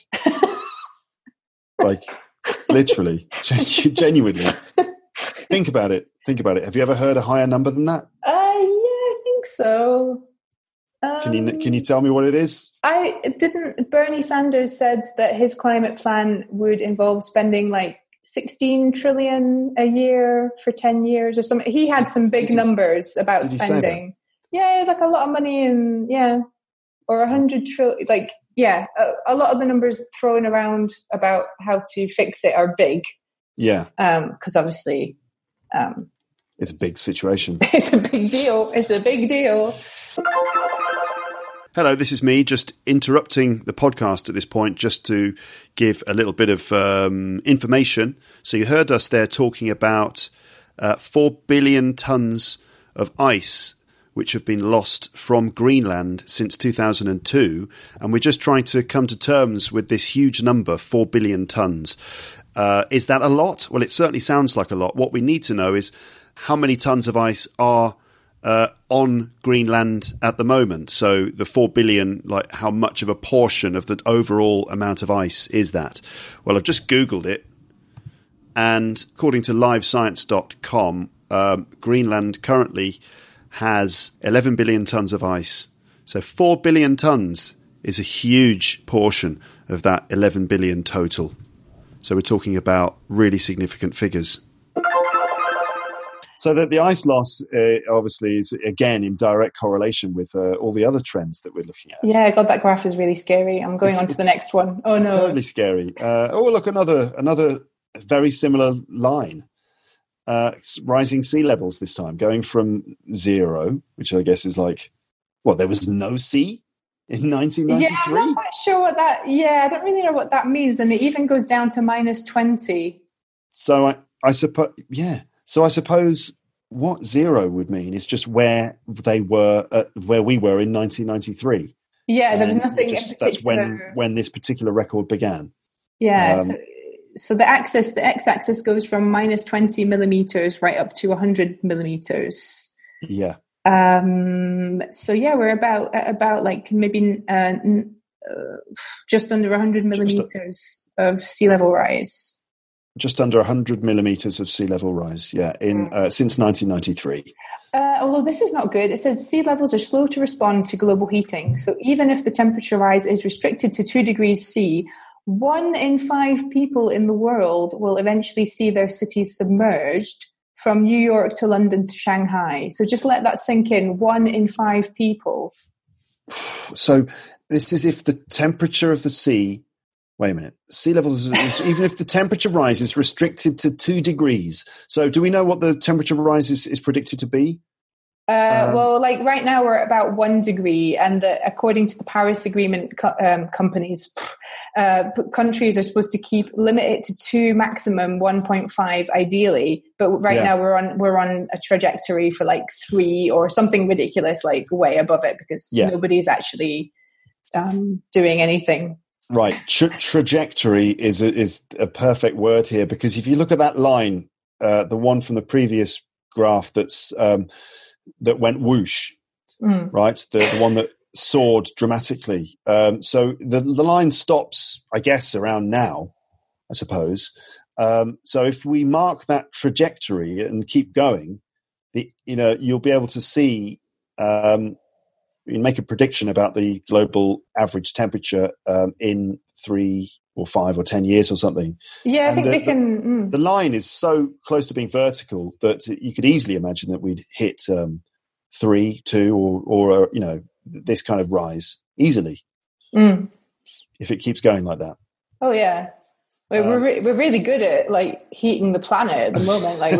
[SPEAKER 4] Like literally, genuinely. Think about it. Have you ever heard a higher number than that?
[SPEAKER 5] Yeah, I think so.
[SPEAKER 4] Can you tell me what it is?
[SPEAKER 5] Bernie Sanders said that his climate plan would involve spending like 16 trillion a year for 10 years or something. He had some big numbers about spending. Yeah, like a lot of money or 100 trillion. Like, a lot of the numbers thrown around about how to fix it are big.
[SPEAKER 4] Yeah.
[SPEAKER 5] Because obviously,
[SPEAKER 4] it's a big situation.
[SPEAKER 5] It's a big deal.
[SPEAKER 4] Hello, this is me just interrupting the podcast at this point just to give a little bit of information. So you heard us there talking about 4 billion tons of ice which have been lost from Greenland since 2002. And we're just trying to come to terms with this huge number, 4 billion tons. Is that a lot? Well, it certainly sounds like a lot. What we need to know is how many tons of ice are on Greenland at the moment. So the 4 billion, like how much of a portion of the overall amount of ice is that? Well, I've just Googled it, and according to livescience.com, Greenland currently has 11 billion tons of ice. So 4 billion tons is a huge portion of that 11 billion total. So we're talking about really significant figures. So that the ice loss obviously is, again, in direct correlation with all the other trends that we're looking at.
[SPEAKER 5] Yeah, God, that graph is really scary. I'm going on to the next one. Oh, no.
[SPEAKER 4] It's totally scary. Look, another very similar line. Rising sea levels this time, going from zero, which I guess is like, there was no sea in 1993.
[SPEAKER 5] Yeah, I'm not quite sure what that. Yeah, I don't really know what that means, and it even goes down to -20.
[SPEAKER 4] So I suppose, yeah. So I suppose what 0 would mean is just where they were, where we were in 1993.
[SPEAKER 5] Yeah, there was nothing.
[SPEAKER 4] That's when this particular record began.
[SPEAKER 5] Yeah. So the x-axis goes from -20 millimeters right up to 100 millimeters.
[SPEAKER 4] Yeah.
[SPEAKER 5] So yeah, we're about like maybe just under 100 millimeters of sea level rise.
[SPEAKER 4] Just under 100 millimeters of sea level rise, yeah, since 1993.
[SPEAKER 5] Although this is not good. It says sea levels are slow to respond to global heating. So even if the temperature rise is restricted to 2 degrees C, 1 in 5 people in the world will eventually see their cities submerged from New York to London to Shanghai. So just let that sink in. 1 in 5 people.
[SPEAKER 4] So this is if the temperature of the sea... Wait a minute. Sea levels, even if the temperature rise is restricted to 2 degrees. So do we know what the temperature rise is predicted to be?
[SPEAKER 5] Well, like right now we're at about 1 degree, and according to the Paris Agreement, countries are supposed to limit it to 2, maximum 1.5, ideally. But right now we're on a trajectory for like 3 or something ridiculous, like way above it, because nobody's actually doing anything.
[SPEAKER 4] Right, trajectory is a perfect word here, because if you look at that line, the one from the previous graph that went whoosh, right, the one that soared dramatically. So the line stops, I guess, around now, I suppose. So if we mark that trajectory and keep going, you'll be able to see. You make a prediction about the global average temperature in 3 or 5 or 10 years or something.
[SPEAKER 5] Yeah, I think they can.
[SPEAKER 4] The line is so close to being vertical that you could easily imagine that we'd hit 3, 2, or this kind of rise easily if it keeps going like that.
[SPEAKER 5] Oh yeah, we're really good at like heating the planet at the moment. Like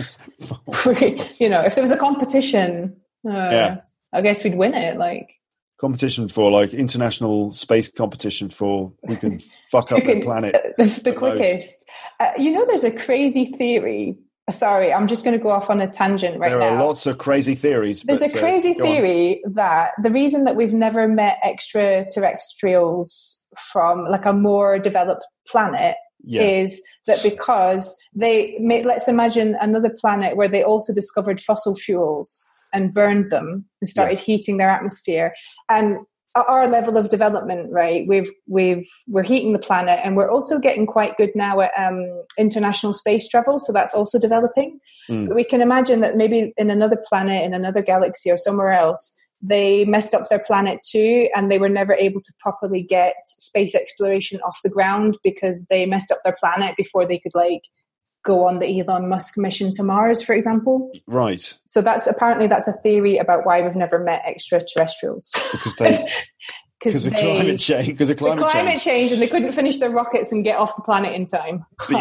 [SPEAKER 5] if there was a competition. I guess we'd win it. Like
[SPEAKER 4] competition for like international space competition for who can fuck up the planet
[SPEAKER 5] the quickest. There's a crazy theory. Sorry, I'm just going to go off on a tangent right now.
[SPEAKER 4] There are lots of crazy theories.
[SPEAKER 5] There's a crazy theory that the reason that we've never met extraterrestrials from like a more developed planet is that because let's imagine another planet where they also discovered fossil fuels and burned them and started heating their atmosphere. And at our level of development, right, we're heating the planet, and we're also getting quite good now at international space travel. So that's also developing. But we can imagine that maybe in another planet, in another galaxy or somewhere else, they messed up their planet too, and they were never able to properly get space exploration off the ground because they messed up their planet before they could like go on the Elon Musk mission to Mars, for example.
[SPEAKER 4] Right.
[SPEAKER 5] So that's a theory about why we've never met extraterrestrials.
[SPEAKER 4] Because of climate change. Because of climate change,
[SPEAKER 5] and they couldn't finish their rockets and get off the planet in time.
[SPEAKER 4] But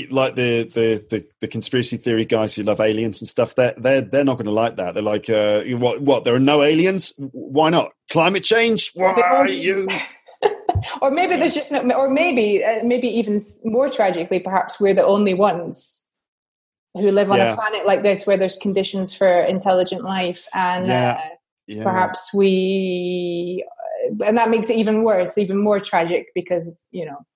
[SPEAKER 4] the conspiracy theory guys who love aliens and stuff, they're not going to like that. They're like, what? There are no aliens? Why not? Climate change? Why are you?
[SPEAKER 5] Or maybe there's just no, or maybe even more tragically, perhaps we're the only ones who live on a planet like this where there's conditions for intelligent life, and perhaps and that makes it even worse, even more tragic, because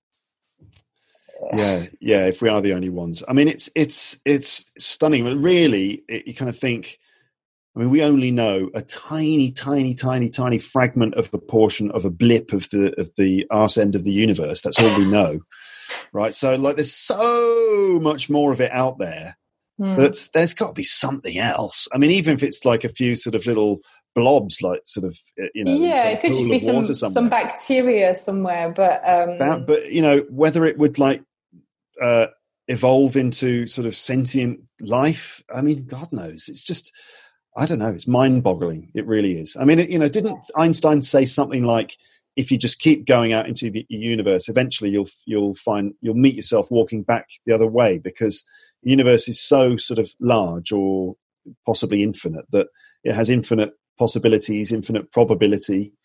[SPEAKER 4] if we are the only ones. I mean, it's stunning, but really, you kind of think. I mean, we only know a tiny, tiny, tiny, tiny fragment of a portion of a blip of the arse end of the universe. That's all we know, right? So, like, there's so much more of it out there that there's got to be something else. I mean, even if it's like a few sort of little blobs, like sort of
[SPEAKER 5] it could just be some bacteria somewhere. But
[SPEAKER 4] whether it would like evolve into sort of sentient life, I mean, God knows. It's just. I don't know. It's mind-boggling. It really is. I mean, didn't Einstein say something like, "If you just keep going out into the universe, eventually you'll meet yourself walking back the other way, because the universe is so sort of large, or possibly infinite, that it has infinite possibilities, infinite probability,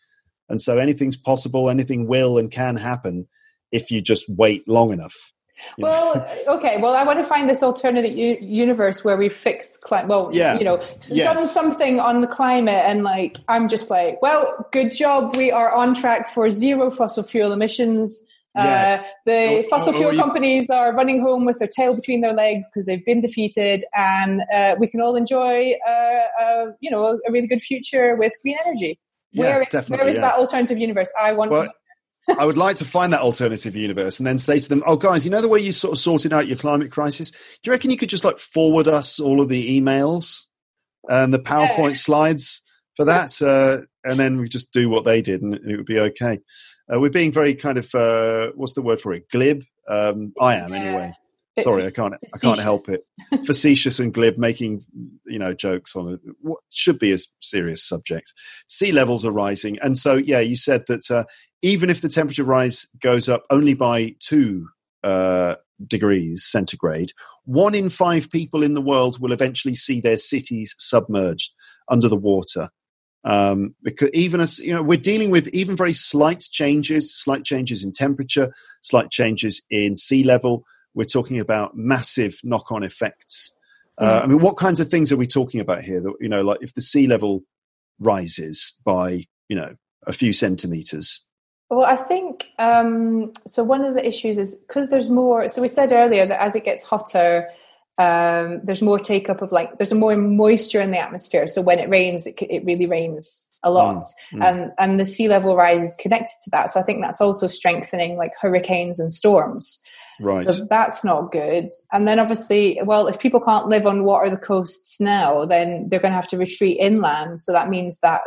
[SPEAKER 4] And so anything's possible, anything will and can happen if you just wait long enough.
[SPEAKER 5] Well, okay. Well, I want to find this alternate universe where we fixed climate. Done something on the climate, and like I'm just like, well, good job. We are on track for zero fossil fuel emissions. The fossil fuel companies are running home with their tail between their legs because they've been defeated, and we can all enjoy, a really good future with green energy.
[SPEAKER 4] Yeah,
[SPEAKER 5] where is that alternative universe? I
[SPEAKER 4] would like to find that alternative universe and then say to them, oh, guys, you know the way you sort of sorted out your climate crisis? Do you reckon you could just like forward us all of the emails and the PowerPoint slides for that? And then we just do what they did and it would be okay. We're being very kind of, what's the word for it? Glib? I am anyway. Sorry, I can't help it. Facetious and glib, making jokes on what should be a serious subject. Sea levels are rising, and so you said that even if the temperature rise goes up only by 2 degrees centigrade, 1 in 5 people in the world will eventually see their cities submerged under the water. Because even as we're dealing with even very slight changes in temperature, slight changes in sea level. We're talking about massive knock-on effects. What kinds of things are we talking about here? That, like if the sea level rises by, a few centimeters.
[SPEAKER 5] Well, I think, so one of the issues is because there's more, so we said earlier that as it gets hotter, there's more take-up of there's more moisture in the atmosphere. So when it rains, it really rains a lot. And the sea level rise is connected to that. So I think that's also strengthening like hurricanes and storms.
[SPEAKER 4] Right.
[SPEAKER 5] So that's not good. And then obviously, if people can't live on what are the coasts now, then they're going to have to retreat inland. So that means that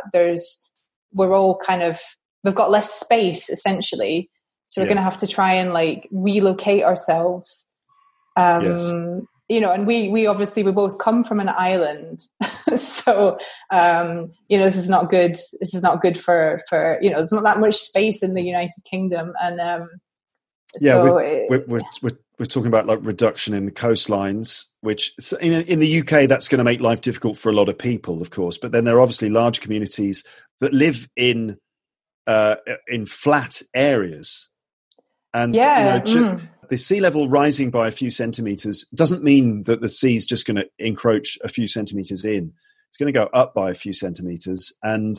[SPEAKER 5] we've got less space essentially. So we're going to have to try and relocate ourselves. And we obviously, we both come from an island. So, this is not good. This is not good for there's not that much space in the United Kingdom. And,
[SPEAKER 4] we're talking about reduction in the coastlines, which in the UK that's going to make life difficult for a lot of people, of course. But then there are obviously large communities that live in flat areas, and the sea level rising by a few centimeters doesn't mean that the sea's just going to encroach a few centimeters in. It's going to go up by a few centimeters, and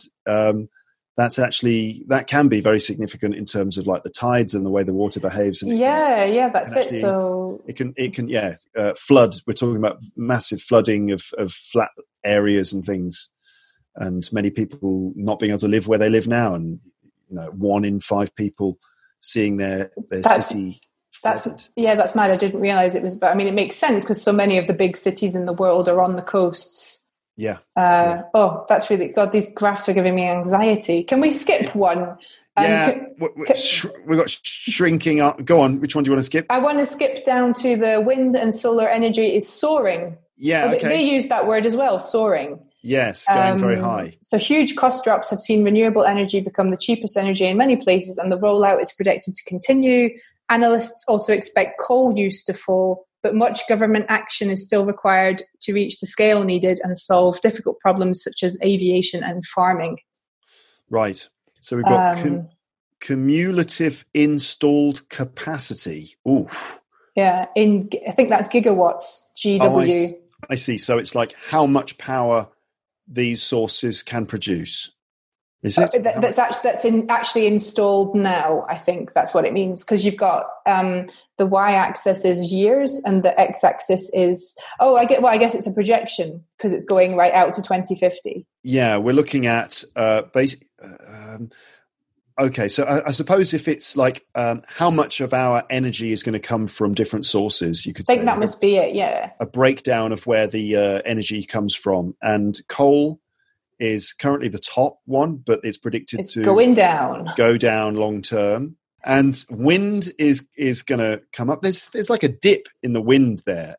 [SPEAKER 4] that can be very significant in terms of the tides and the way the water behaves. And
[SPEAKER 5] that's it. So
[SPEAKER 4] it can flood. We're talking about massive flooding of flat areas and things, and many people not being able to live where they live now, and 1 in 5 people seeing their city flooded.
[SPEAKER 5] That's mad. I didn't realize it was, but it makes sense because so many of the big cities in the world are on the coasts. Oh, that's really God. These graphs are giving me anxiety. Can we skip one?
[SPEAKER 4] We've got shrinking up. Go on. Which one do you want to skip?
[SPEAKER 5] I want to skip down to the wind and solar energy is soaring.
[SPEAKER 4] Yeah, okay.
[SPEAKER 5] They use that word as well, soaring.
[SPEAKER 4] Yes, going very high.
[SPEAKER 5] So huge cost drops have seen renewable energy become the cheapest energy in many places, and the rollout is predicted to continue. Analysts also expect coal use to fall, but much government action is still required to reach the scale needed and solve difficult problems such as aviation and farming.
[SPEAKER 4] Right. So we've got cumulative installed capacity. Oof.
[SPEAKER 5] Yeah, I think that's gigawatts, GW.
[SPEAKER 4] I see. So it's how much power these sources can produce. Is it?
[SPEAKER 5] That's actually installed now. I think that's what it means, because you've got the y-axis is years and the x-axis is I guess it's a projection because it's going right out to 2050. Yeah,
[SPEAKER 4] we're looking at basic. Okay, so I suppose if it's how much of our energy is going to come from different sources, you could say. I think
[SPEAKER 5] that must be it, yeah.
[SPEAKER 4] A breakdown of where the energy comes from. And coal is currently the top one, but it's predicted to go down long term. And wind is going to come up. There's a dip in the wind there.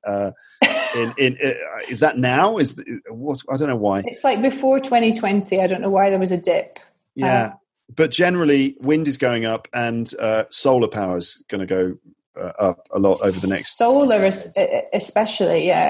[SPEAKER 4] Is that now? I don't know why.
[SPEAKER 5] It's before 2020. I don't know why there was a dip.
[SPEAKER 4] Yeah. But generally, wind is going up, and solar power is going to go up a lot over the next.
[SPEAKER 5] Solar, especially, yeah.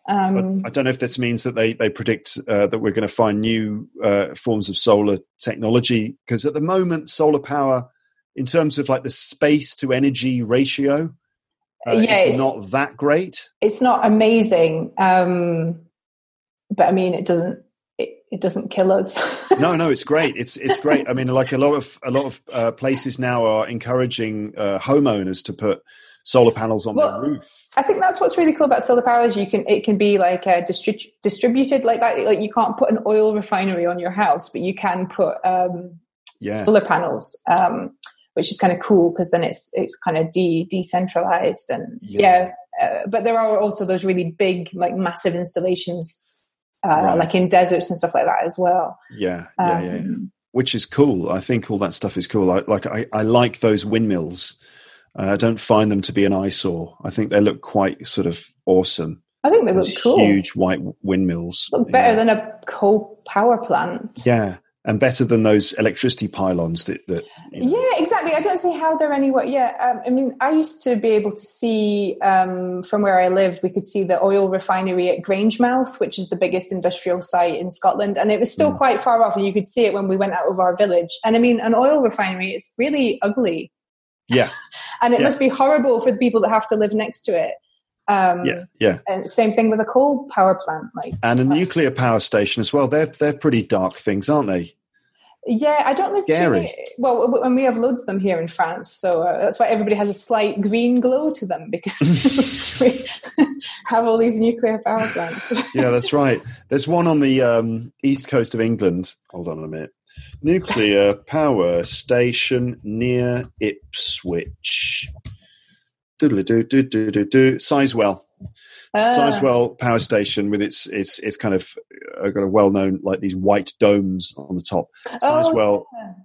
[SPEAKER 4] So I don't know if this means that they predict that we're going to find new forms of solar technology, because at the moment, solar power, in terms of like the space to energy ratio, is not that great. It's not amazing,
[SPEAKER 5] but I mean, it doesn't kill us.
[SPEAKER 4] No, it's great. It's great. I mean, like a lot of places now are encouraging homeowners to put solar panels on their roof.
[SPEAKER 5] I think that's what's really cool about solar power is it can be like distributed like that. Like you can't put an oil refinery on your house, but you can put solar panels, which is kind of cool because then it's kind of decentralized and but there are also those really big, like massive installations, like in deserts and stuff like that as well.
[SPEAKER 4] Yeah. Which is cool. I think all that stuff is cool. I like those windmills. I don't find them to be an eyesore. I think they look quite sort of awesome.
[SPEAKER 5] I think they look cool.
[SPEAKER 4] Huge white windmills.
[SPEAKER 5] Look better than a coal power plant.
[SPEAKER 4] Yeah, and better than those electricity pylons that
[SPEAKER 5] Yeah, exactly. I don't see how they're anywhere. Yeah, I mean, I used to be able to see from where I lived, we could see the oil refinery at Grangemouth, which is the biggest industrial site in Scotland. And it was still quite far off, and you could see it when we went out of our village. And I mean, an oil refinery is really ugly.
[SPEAKER 4] Yeah.
[SPEAKER 5] And it must be horrible for the people that have to live next to it. And same thing with a coal power plant.
[SPEAKER 4] And a nuclear power station as well. They're pretty dark things, aren't they?
[SPEAKER 5] Yeah, I don't live
[SPEAKER 4] scary.
[SPEAKER 5] Well, and we have loads of them here in France. So that's why everybody has a slight green glow to them, because we have all these nuclear power plants.
[SPEAKER 4] Yeah, that's right. There's one on the east coast of England. Hold on a minute. Nuclear power station near Ipswich. Sizewell. Sizewell power station with its kind of got a well-known, like these white domes on the top. Sizewell,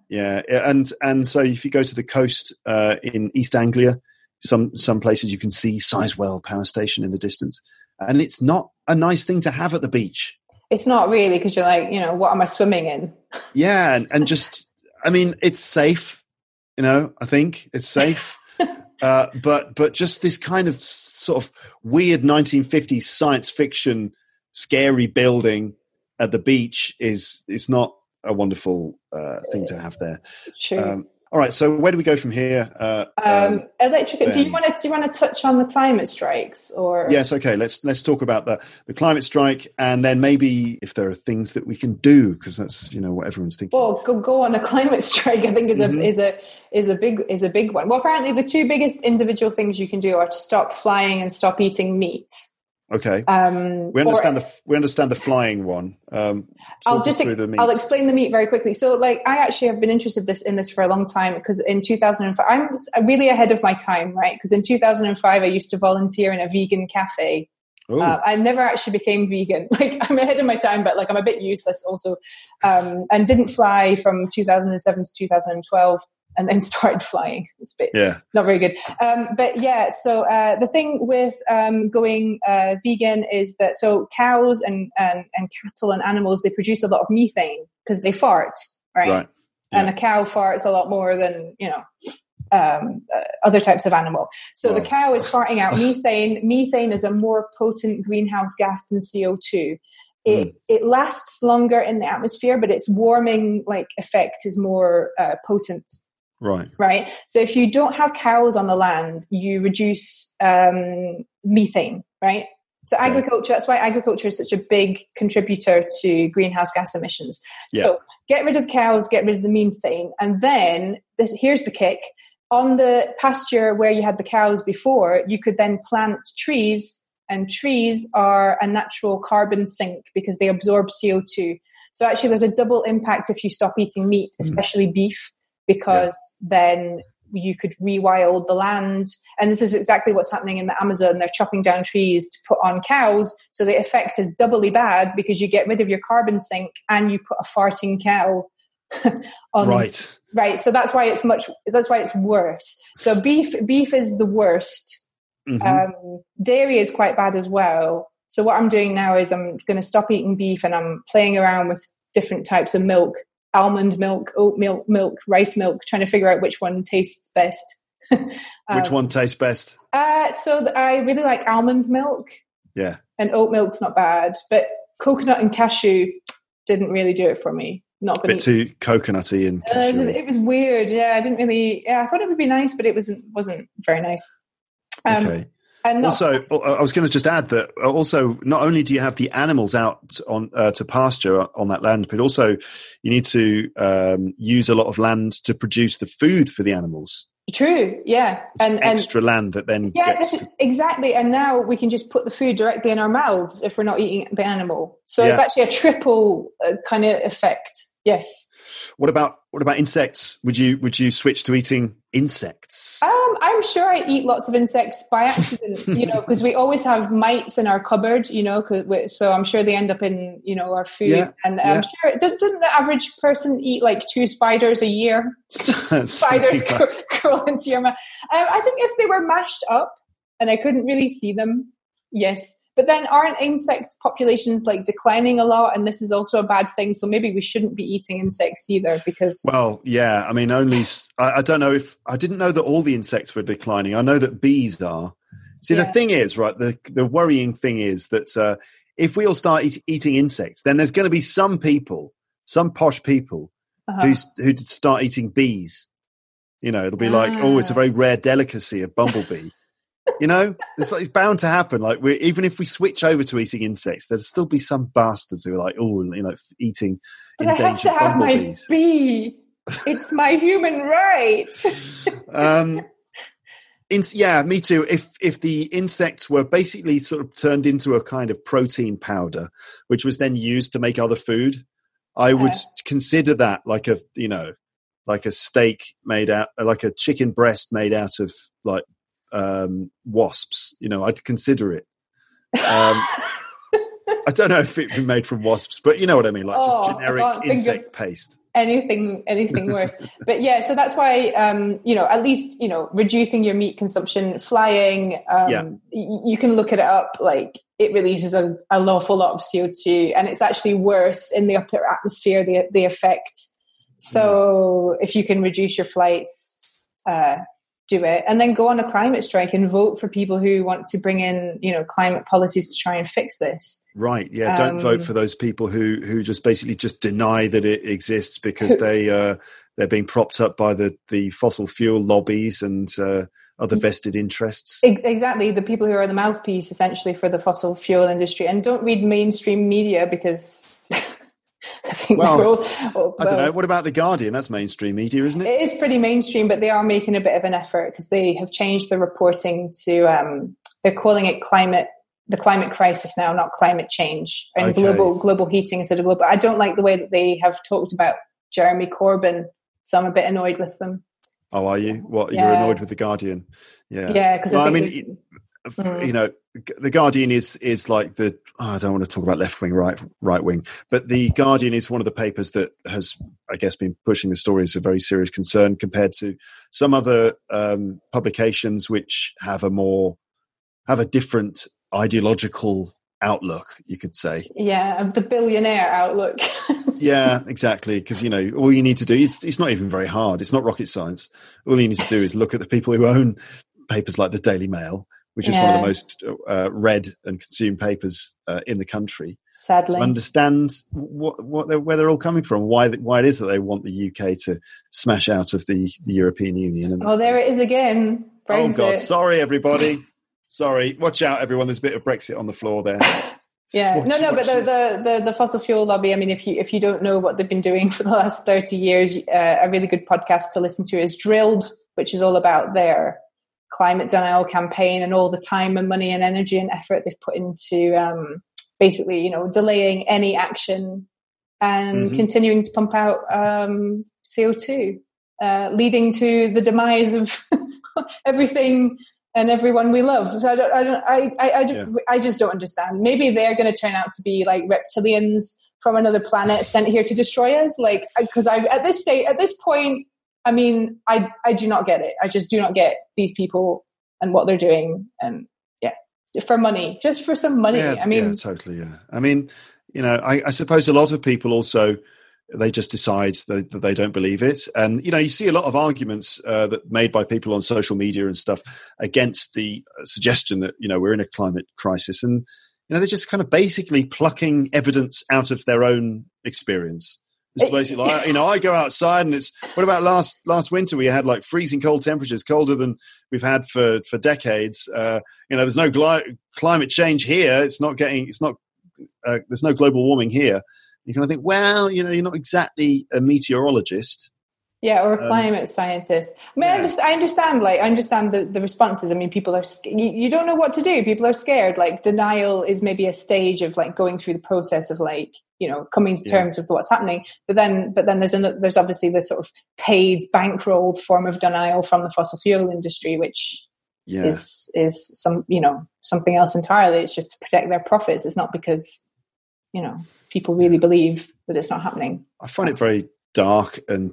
[SPEAKER 4] and so if you go to the coast in East Anglia, some places you can see Sizewell power station in the distance, and it's not a nice thing to have at the beach.
[SPEAKER 5] It's not really, because you're like, what am I swimming in?
[SPEAKER 4] Yeah, and just, I mean, it's safe. I think it's safe. But just this kind of sort of weird 1950s science fiction, scary building at the beach is not a wonderful thing to have there.
[SPEAKER 5] True.
[SPEAKER 4] All right, so where do we go from here?
[SPEAKER 5] Electric. Do you want to touch on the climate strikes, or?
[SPEAKER 4] Yes. Okay. Let's talk about the climate strike, and then maybe if there are things that we can do, because that's what everyone's thinking.
[SPEAKER 5] Well, go on a climate strike. I think is a big one. Well, apparently the two biggest individual things you can do are to stop flying and stop eating meat.
[SPEAKER 4] Okay. We understand the flying one. I'll
[SPEAKER 5] explain the meat very quickly. So, I actually have been interested in this for a long time, because in 2005, I'm really ahead of my time, right? Because in 2005, I used to volunteer in a vegan cafe. I never actually became vegan. I'm ahead of my time, but I'm a bit useless also. And didn't fly from 2007 to 2012. And then started flying. It's not very good. But yeah, so the thing with going vegan is that cows and cattle and animals, they produce a lot of methane because they fart, right? Yeah. And a cow farts a lot more than other types of animal. So the cow is farting out methane. Methane is a more potent greenhouse gas than CO2. It lasts longer in the atmosphere, but its warming effect is more potent. Right. So if you don't have cows on the land, you reduce methane, right? So agriculture, that's why agriculture is such a big contributor to greenhouse gas emissions. Yeah. So get rid of the cows, get rid of the methane. And then here's the kick. On the pasture where you had the cows before, you could then plant trees, and trees are a natural carbon sink because they absorb CO2. So actually there's a double impact if you stop eating meat, especially beef, because then you could rewild the land. And this is exactly what's happening in the Amazon. They're chopping down trees to put on cows. So the effect is doubly bad, because you get rid of your carbon sink and you put a farting cow on. Right. So that's why it's worse. So beef is the worst. Mm-hmm. Dairy is quite bad as well. So what I'm doing now is I'm going to stop eating beef, and I'm playing around with different types of milk. Almond milk, oat milk, rice milk, trying to figure out which one tastes best.
[SPEAKER 4] Which one tastes best?
[SPEAKER 5] So I really like almond milk.
[SPEAKER 4] Yeah.
[SPEAKER 5] And oat milk's not bad, but coconut and cashew didn't really do it for me. Not
[SPEAKER 4] a bit too coconutty and cashew.
[SPEAKER 5] It was weird. Yeah, I didn't really. Yeah, I thought it would be nice, but it wasn't very nice.
[SPEAKER 4] Okay. And also, I was going to just add that also not only do you have the animals out on to pasture on that land, but also you need to use a lot of land to produce the food for the animals.
[SPEAKER 5] True, yeah,
[SPEAKER 4] and extra land that then gets
[SPEAKER 5] exactly. And now we can just put the food directly in our mouths if we're not eating the animal. So it's actually a triple kind of effect. Yes.
[SPEAKER 4] What about insects? Would you switch to eating insects?
[SPEAKER 5] I'm sure I eat lots of insects by accident, because we always have mites in our cupboard, so I'm sure they end up in, our food. Yeah, and I'm sure, didn't the average person eat like 2 spiders a year? Spiders crawl into your mouth. I think if they were mashed up and I couldn't really see them, yes. But then aren't insect populations like declining a lot? And this is also a bad thing. So maybe we shouldn't be eating insects either because...
[SPEAKER 4] Well, yeah. I mean, I don't know if... I didn't know that all the insects were declining. I know that bees are. See, the thing is, right, the worrying thing is that if we all start eating insects, then there's going to be some people, some posh people who start eating bees. It'll be like, it's a very rare delicacy, a bumblebee. It's bound to happen. Like even if we switch over to eating insects, there'll still be some bastards who are like, eating
[SPEAKER 5] but
[SPEAKER 4] endangered
[SPEAKER 5] I have to
[SPEAKER 4] bumblebees.
[SPEAKER 5] Have my bee. It's my human right.
[SPEAKER 4] Me too. If the insects were basically sort of turned into a kind of protein powder, which was then used to make other food, I would consider that like a steak made out, like a chicken breast made out of like. Wasps, I'd consider it. I don't know if it'd be made from wasps, but you know what I mean, like just generic insect paste.
[SPEAKER 5] Anything worse. But yeah, so that's why, at least, reducing your meat consumption, flying, you can look it up, like it releases an awful lot of CO2 and it's actually worse in the upper atmosphere, the effect. So if you can reduce your flights, do it, and then go on a climate strike and vote for people who want to bring in, climate policies to try and fix this.
[SPEAKER 4] Right. Yeah. Don't vote for those people who just basically just deny that it exists because they're being propped up by the fossil fuel lobbies and other vested interests.
[SPEAKER 5] Exactly. The people who are the mouthpiece essentially for the fossil fuel industry, and don't read mainstream media because I think
[SPEAKER 4] I don't know. What about The Guardian? That's mainstream media, isn't it?
[SPEAKER 5] It is pretty mainstream, but they are making a bit of an effort because they have changed the reporting to they're calling it the climate crisis now, not climate change, and global heating instead of global. I don't like the way that they have talked about Jeremy Corbyn, so I'm a bit annoyed with them.
[SPEAKER 4] Oh, are you? What? You're annoyed with The Guardian? Yeah.
[SPEAKER 5] Yeah, because
[SPEAKER 4] The Guardian is like I don't want to talk about left wing, right wing, but The Guardian is one of the papers that has, I guess, been pushing the story as a very serious concern compared to some other publications which have a different ideological outlook, you could say.
[SPEAKER 5] Yeah, the billionaire outlook.
[SPEAKER 4] Yeah, exactly. Because, all you need to do, it's not even very hard. It's not rocket science. All you need to do is look at the people who own papers like the Daily Mail, which is one of the most read and consumed papers in the country.
[SPEAKER 5] Sadly,
[SPEAKER 4] to understand where they're all coming from, why it is that they want the UK to smash out of the European Union.
[SPEAKER 5] There it is again. Brexit.
[SPEAKER 4] Oh God! Sorry, everybody. Sorry. Watch out, everyone. There's a bit of Brexit on the floor there.
[SPEAKER 5] Yeah, but the fossil fuel lobby. I mean, if you don't know what they've been doing for the last 30 years, a really good podcast to listen to is Drilled, which is all about their climate denial campaign and all the time and money and energy and effort they've put into basically, delaying any action and continuing to pump out CO2, leading to the demise of everything and everyone we love. So I just don't understand. Maybe they're going to turn out to be like reptilians from another planet sent here to destroy us. Like, because at this point, I mean, I do not get it. I just do not get these people and what they're doing. And for money, just for some money.
[SPEAKER 4] Yeah, totally. Yeah. I mean, I suppose a lot of people also they just decide that they don't believe it. And, you see a lot of arguments that made by people on social media and stuff against the suggestion that, we're in a climate crisis. And, they're just kind of basically plucking evidence out of their own experience. It's basically like, I go outside and what about last winter? We had like freezing cold temperatures, colder than we've had for decades. There's no climate change here. There's no global warming here. You kind of think, well, you're not exactly a meteorologist.
[SPEAKER 5] Yeah, or a climate scientist. I mean, yeah. I understand the responses. I mean, people are, you don't know what to do. People are scared. Like, denial is maybe a stage of like going through the process of like, coming to terms with what's happening. But then there's obviously the sort of paid, bankrolled form of denial from the fossil fuel industry, which is something else entirely. It's just to protect their profits. It's not because, people really believe that it's not happening.
[SPEAKER 4] I find it very dark and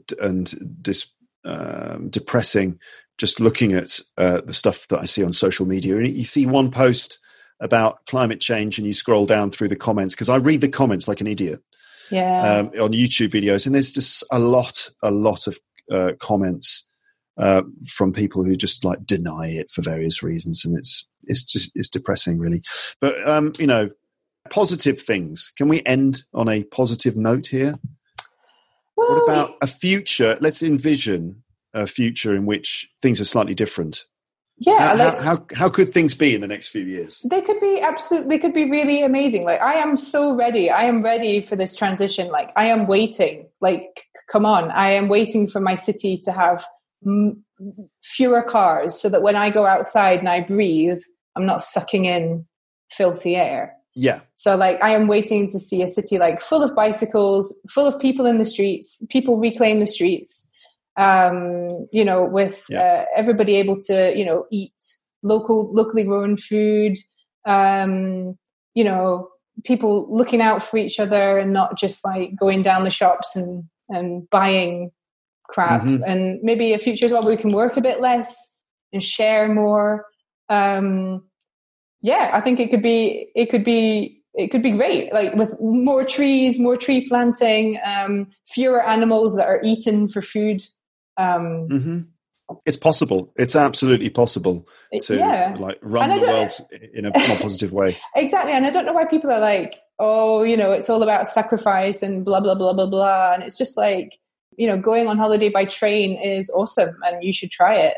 [SPEAKER 4] depressing just looking at the stuff that I see on social media. And you see one post about climate change and you scroll down through the comments, because I read the comments like an idiot on YouTube videos, and there's just a lot of comments from people who just like deny it for various reasons, and it's depressing, really. But positive things. Can we end on a positive note here? Well, what about a future? Let's envision a future in which things are slightly different.
[SPEAKER 5] Yeah.
[SPEAKER 4] How could things be in the next few years?
[SPEAKER 5] They could be really amazing. Like, I am so ready. I am ready for this transition. Like, I am waiting. Like, come on. I am waiting for my city to have fewer cars so that when I go outside and I breathe, I'm not sucking in filthy air.
[SPEAKER 4] Yeah.
[SPEAKER 5] So like, I am waiting to see a city like full of bicycles, full of people in the streets, people reclaim the streets, with everybody able to, eat locally grown food, people looking out for each other and not just like going down the shops and buying crap. Mm-hmm. And maybe a future as well where we can work a bit less and share more. I think it could be great, like with more trees, more tree planting, fewer animals that are eaten for food.
[SPEAKER 4] It's possible. It's absolutely possible to run the world in a more positive way.
[SPEAKER 5] Exactly. And I don't know why people are like, it's all about sacrifice and blah, blah, blah, blah, blah. And it's just like, going on holiday by train is awesome and you should try it.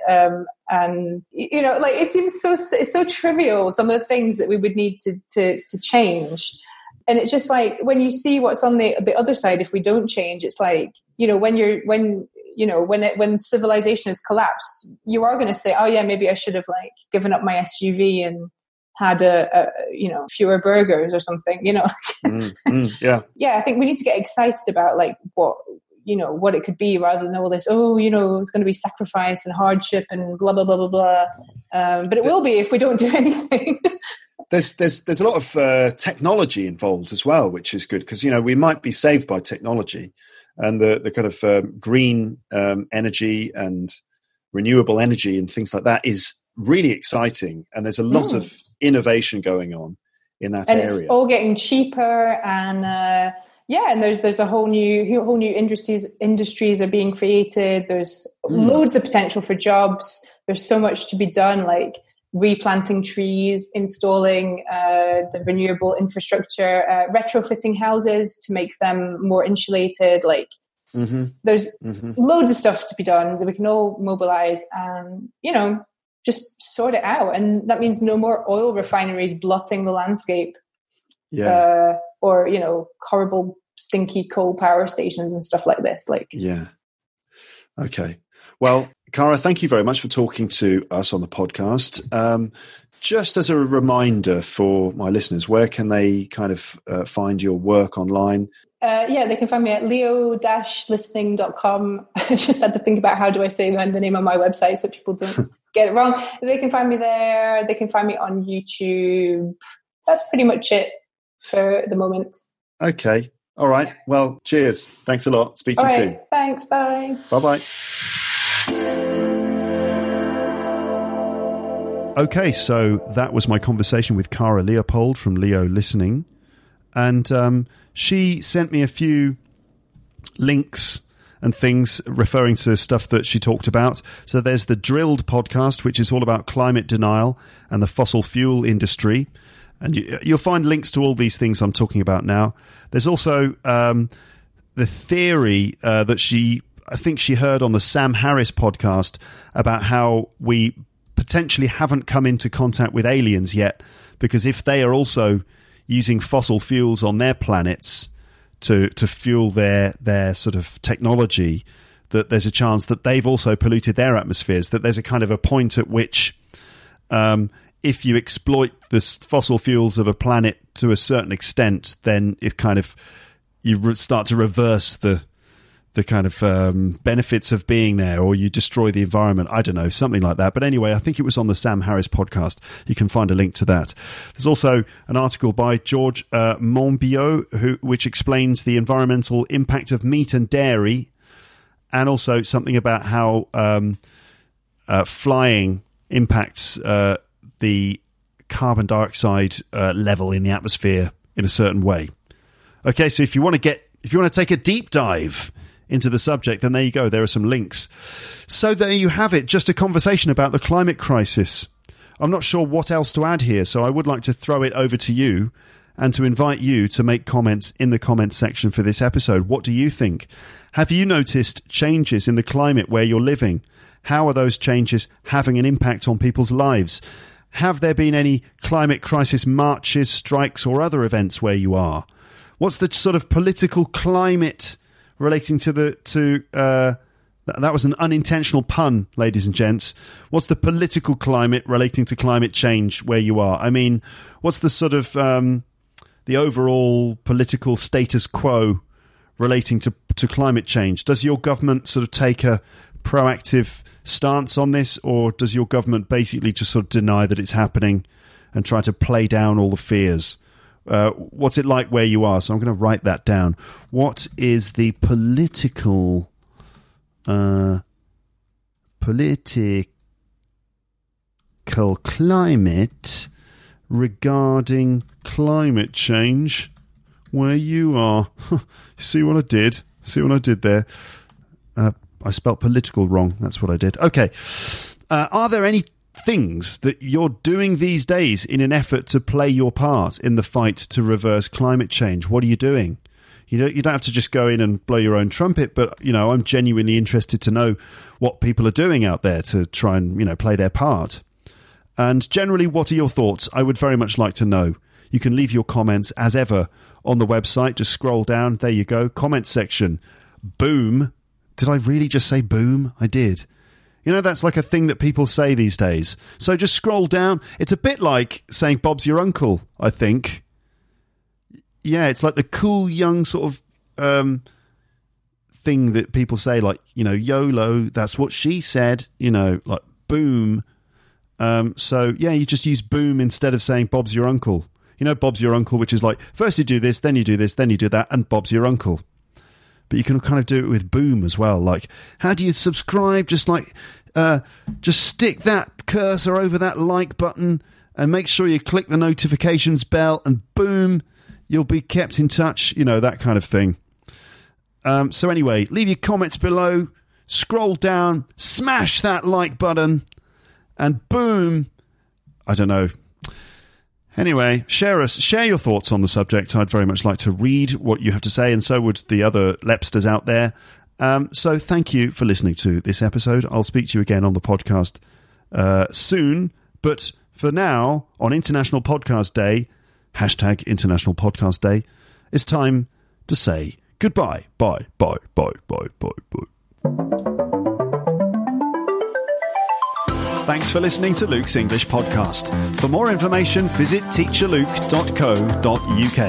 [SPEAKER 5] It seems so trivial, some of the things that we would need to change. And it's just like, when you see what's on the other side, if we don't change, it's like, when civilization has collapsed, you are going to say, oh yeah, maybe I should have like given up my SUV and had fewer burgers or something, Yeah, I think we need to get excited about like what it could be, rather than all this, it's going to be sacrifice and hardship and blah, blah, blah, blah, blah. But it will be if we don't do anything.
[SPEAKER 4] There's a lot of technology involved as well, which is good, because, we might be saved by technology, and the kind of green energy and renewable energy and things like that is really exciting. And there's a lot of innovation going on in that area. And
[SPEAKER 5] it's all getting cheaper, and and there's a whole new industries are being created. There's loads of potential for jobs. There's so much to be done, like replanting trees, installing the renewable infrastructure, retrofitting houses to make them more insulated. Like there's loads of stuff to be done that we can all mobilize and, just sort it out. And that means no more oil refineries blotting the landscape.
[SPEAKER 4] Yeah.
[SPEAKER 5] Or, horrible, stinky coal power stations and stuff like this.
[SPEAKER 4] Yeah. Okay. Well, Cara, thank you very much for talking to us on the podcast. Just as a reminder for my listeners, where can they kind of find your work online?
[SPEAKER 5] They can find me at leo-listening.com. I just had to think about how do I say the name of my website so people don't get it wrong. They can find me there. They can find me on YouTube. That's pretty much it for the moment.
[SPEAKER 4] Okay. All right. Yeah. Well, cheers. Thanks a lot. Speak to you soon.
[SPEAKER 5] Thanks. Bye.
[SPEAKER 4] Bye-bye. Okay, so that was my conversation with Cara Leopold from Leo Listening. And she sent me a few links and things referring to stuff that she talked about. So there's the Drilled podcast, which is all about climate denial and the fossil fuel industry. And you'll find links to all these things I'm talking about now. There's also the theory that I think she heard on the Sam Harris podcast about how we potentially haven't come into contact with aliens yet, because if they are also using fossil fuels on their planets to fuel their sort of technology, that there's a chance that they've also polluted their atmospheres, that there's a kind of a point at which if you exploit the fossil fuels of a planet to a certain extent, then it kind of you start to reverse the kind of benefits of being there, or you destroy the environment. I don't know, something like that. But anyway, I think it was on the Sam Harris podcast. You can find a link to that. There's also an article by George Monbiot, which explains the environmental impact of meat and dairy, and also something about how flying impacts the carbon dioxide level in the atmosphere in a certain way. Okay, so if you want to take a deep dive into the subject, then there you go. There are some links. So there you have it. Just a conversation about the climate crisis. I'm not sure what else to add here, so I would like to throw it over to you and to invite you to make comments in the comments section for this episode. What do you think? Have you noticed changes in the climate where you're living? How are those changes having an impact on people's lives? Have there been any climate crisis marches, strikes, or other events where you are? What's the sort of political climate relating to that was an unintentional pun, ladies and gents. What's the political climate relating to climate change where you are? I mean, what's the sort of the overall political status quo relating to climate change? Does your government sort of take a proactive stance on this, or does your government basically just sort of deny that it's happening and try to play down all the fears? What's it like where you are? So I'm going to write that down. What is the political climate regarding climate change where you are? See what I did? See what I did there? I spelt political wrong. That's what I did. Okay. Are there any things that you're doing these days in an effort to play your part in the fight to reverse climate change? What are you doing? You don't have to just go in and blow your own trumpet, but I'm genuinely interested to know what people are doing out there to try and play their part. And generally, what are your thoughts? I would very much like to know. You can leave your comments as ever on the website. Just scroll down. There you go. Comment section. Boom. Did I really just say boom? I did. That's like a thing that people say these days. So just scroll down. It's a bit like saying Bob's your uncle, I think. Yeah, it's like the cool young sort of thing that people say, like, YOLO, that's what she said, like boom. So, yeah, you just use boom instead of saying Bob's your uncle. Bob's your uncle, which is like, first you do this, then you do this, then you do that, and Bob's your uncle. But you can kind of do it with boom as well. Like, how do you subscribe? Just stick that cursor over that like button and make sure you click the notifications bell, and boom, you'll be kept in touch. That kind of thing. So anyway, leave your comments below, scroll down, smash that like button, and boom, I don't know. Anyway, share your thoughts on the subject. I'd very much like to read what you have to say, and so would the other Lepsters out there. So thank you for listening to this episode. I'll speak to you again on the podcast soon. But for now, on International Podcast Day, # International Podcast Day, it's time to say goodbye. Bye, bye, bye, bye, bye, bye. Thanks for listening to Luke's English Podcast. For more information, visit teacherluke.co.uk.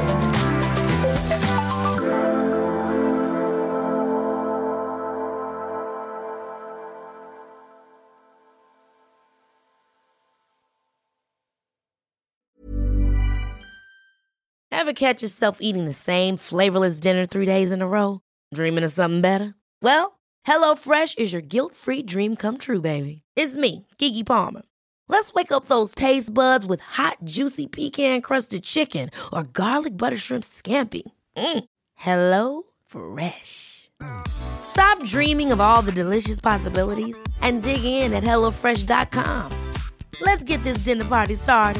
[SPEAKER 6] Ever catch yourself eating the same flavorless dinner 3 days in a row? Dreaming of something better? Well, HelloFresh is your guilt-free dream come true, baby. It's me, Keke Palmer. Let's wake up those taste buds with hot, juicy pecan-crusted chicken or garlic butter shrimp scampi. Hello Fresh. Stop dreaming of all the delicious possibilities and dig in at HelloFresh.com. Let's get this dinner party started.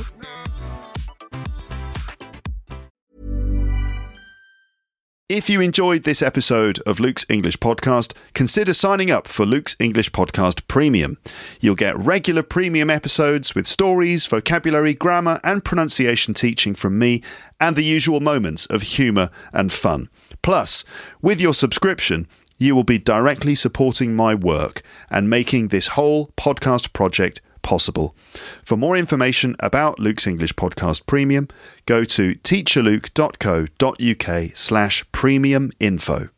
[SPEAKER 4] If you enjoyed this episode of Luke's English Podcast, consider signing up for Luke's English Podcast Premium. You'll get regular premium episodes with stories, vocabulary, grammar and pronunciation teaching from me and the usual moments of humour and fun. Plus, with your subscription, you will be directly supporting my work and making this whole podcast project possible. For more information about Luke's English Podcast Premium, go to teacherluke.co.uk/premium info.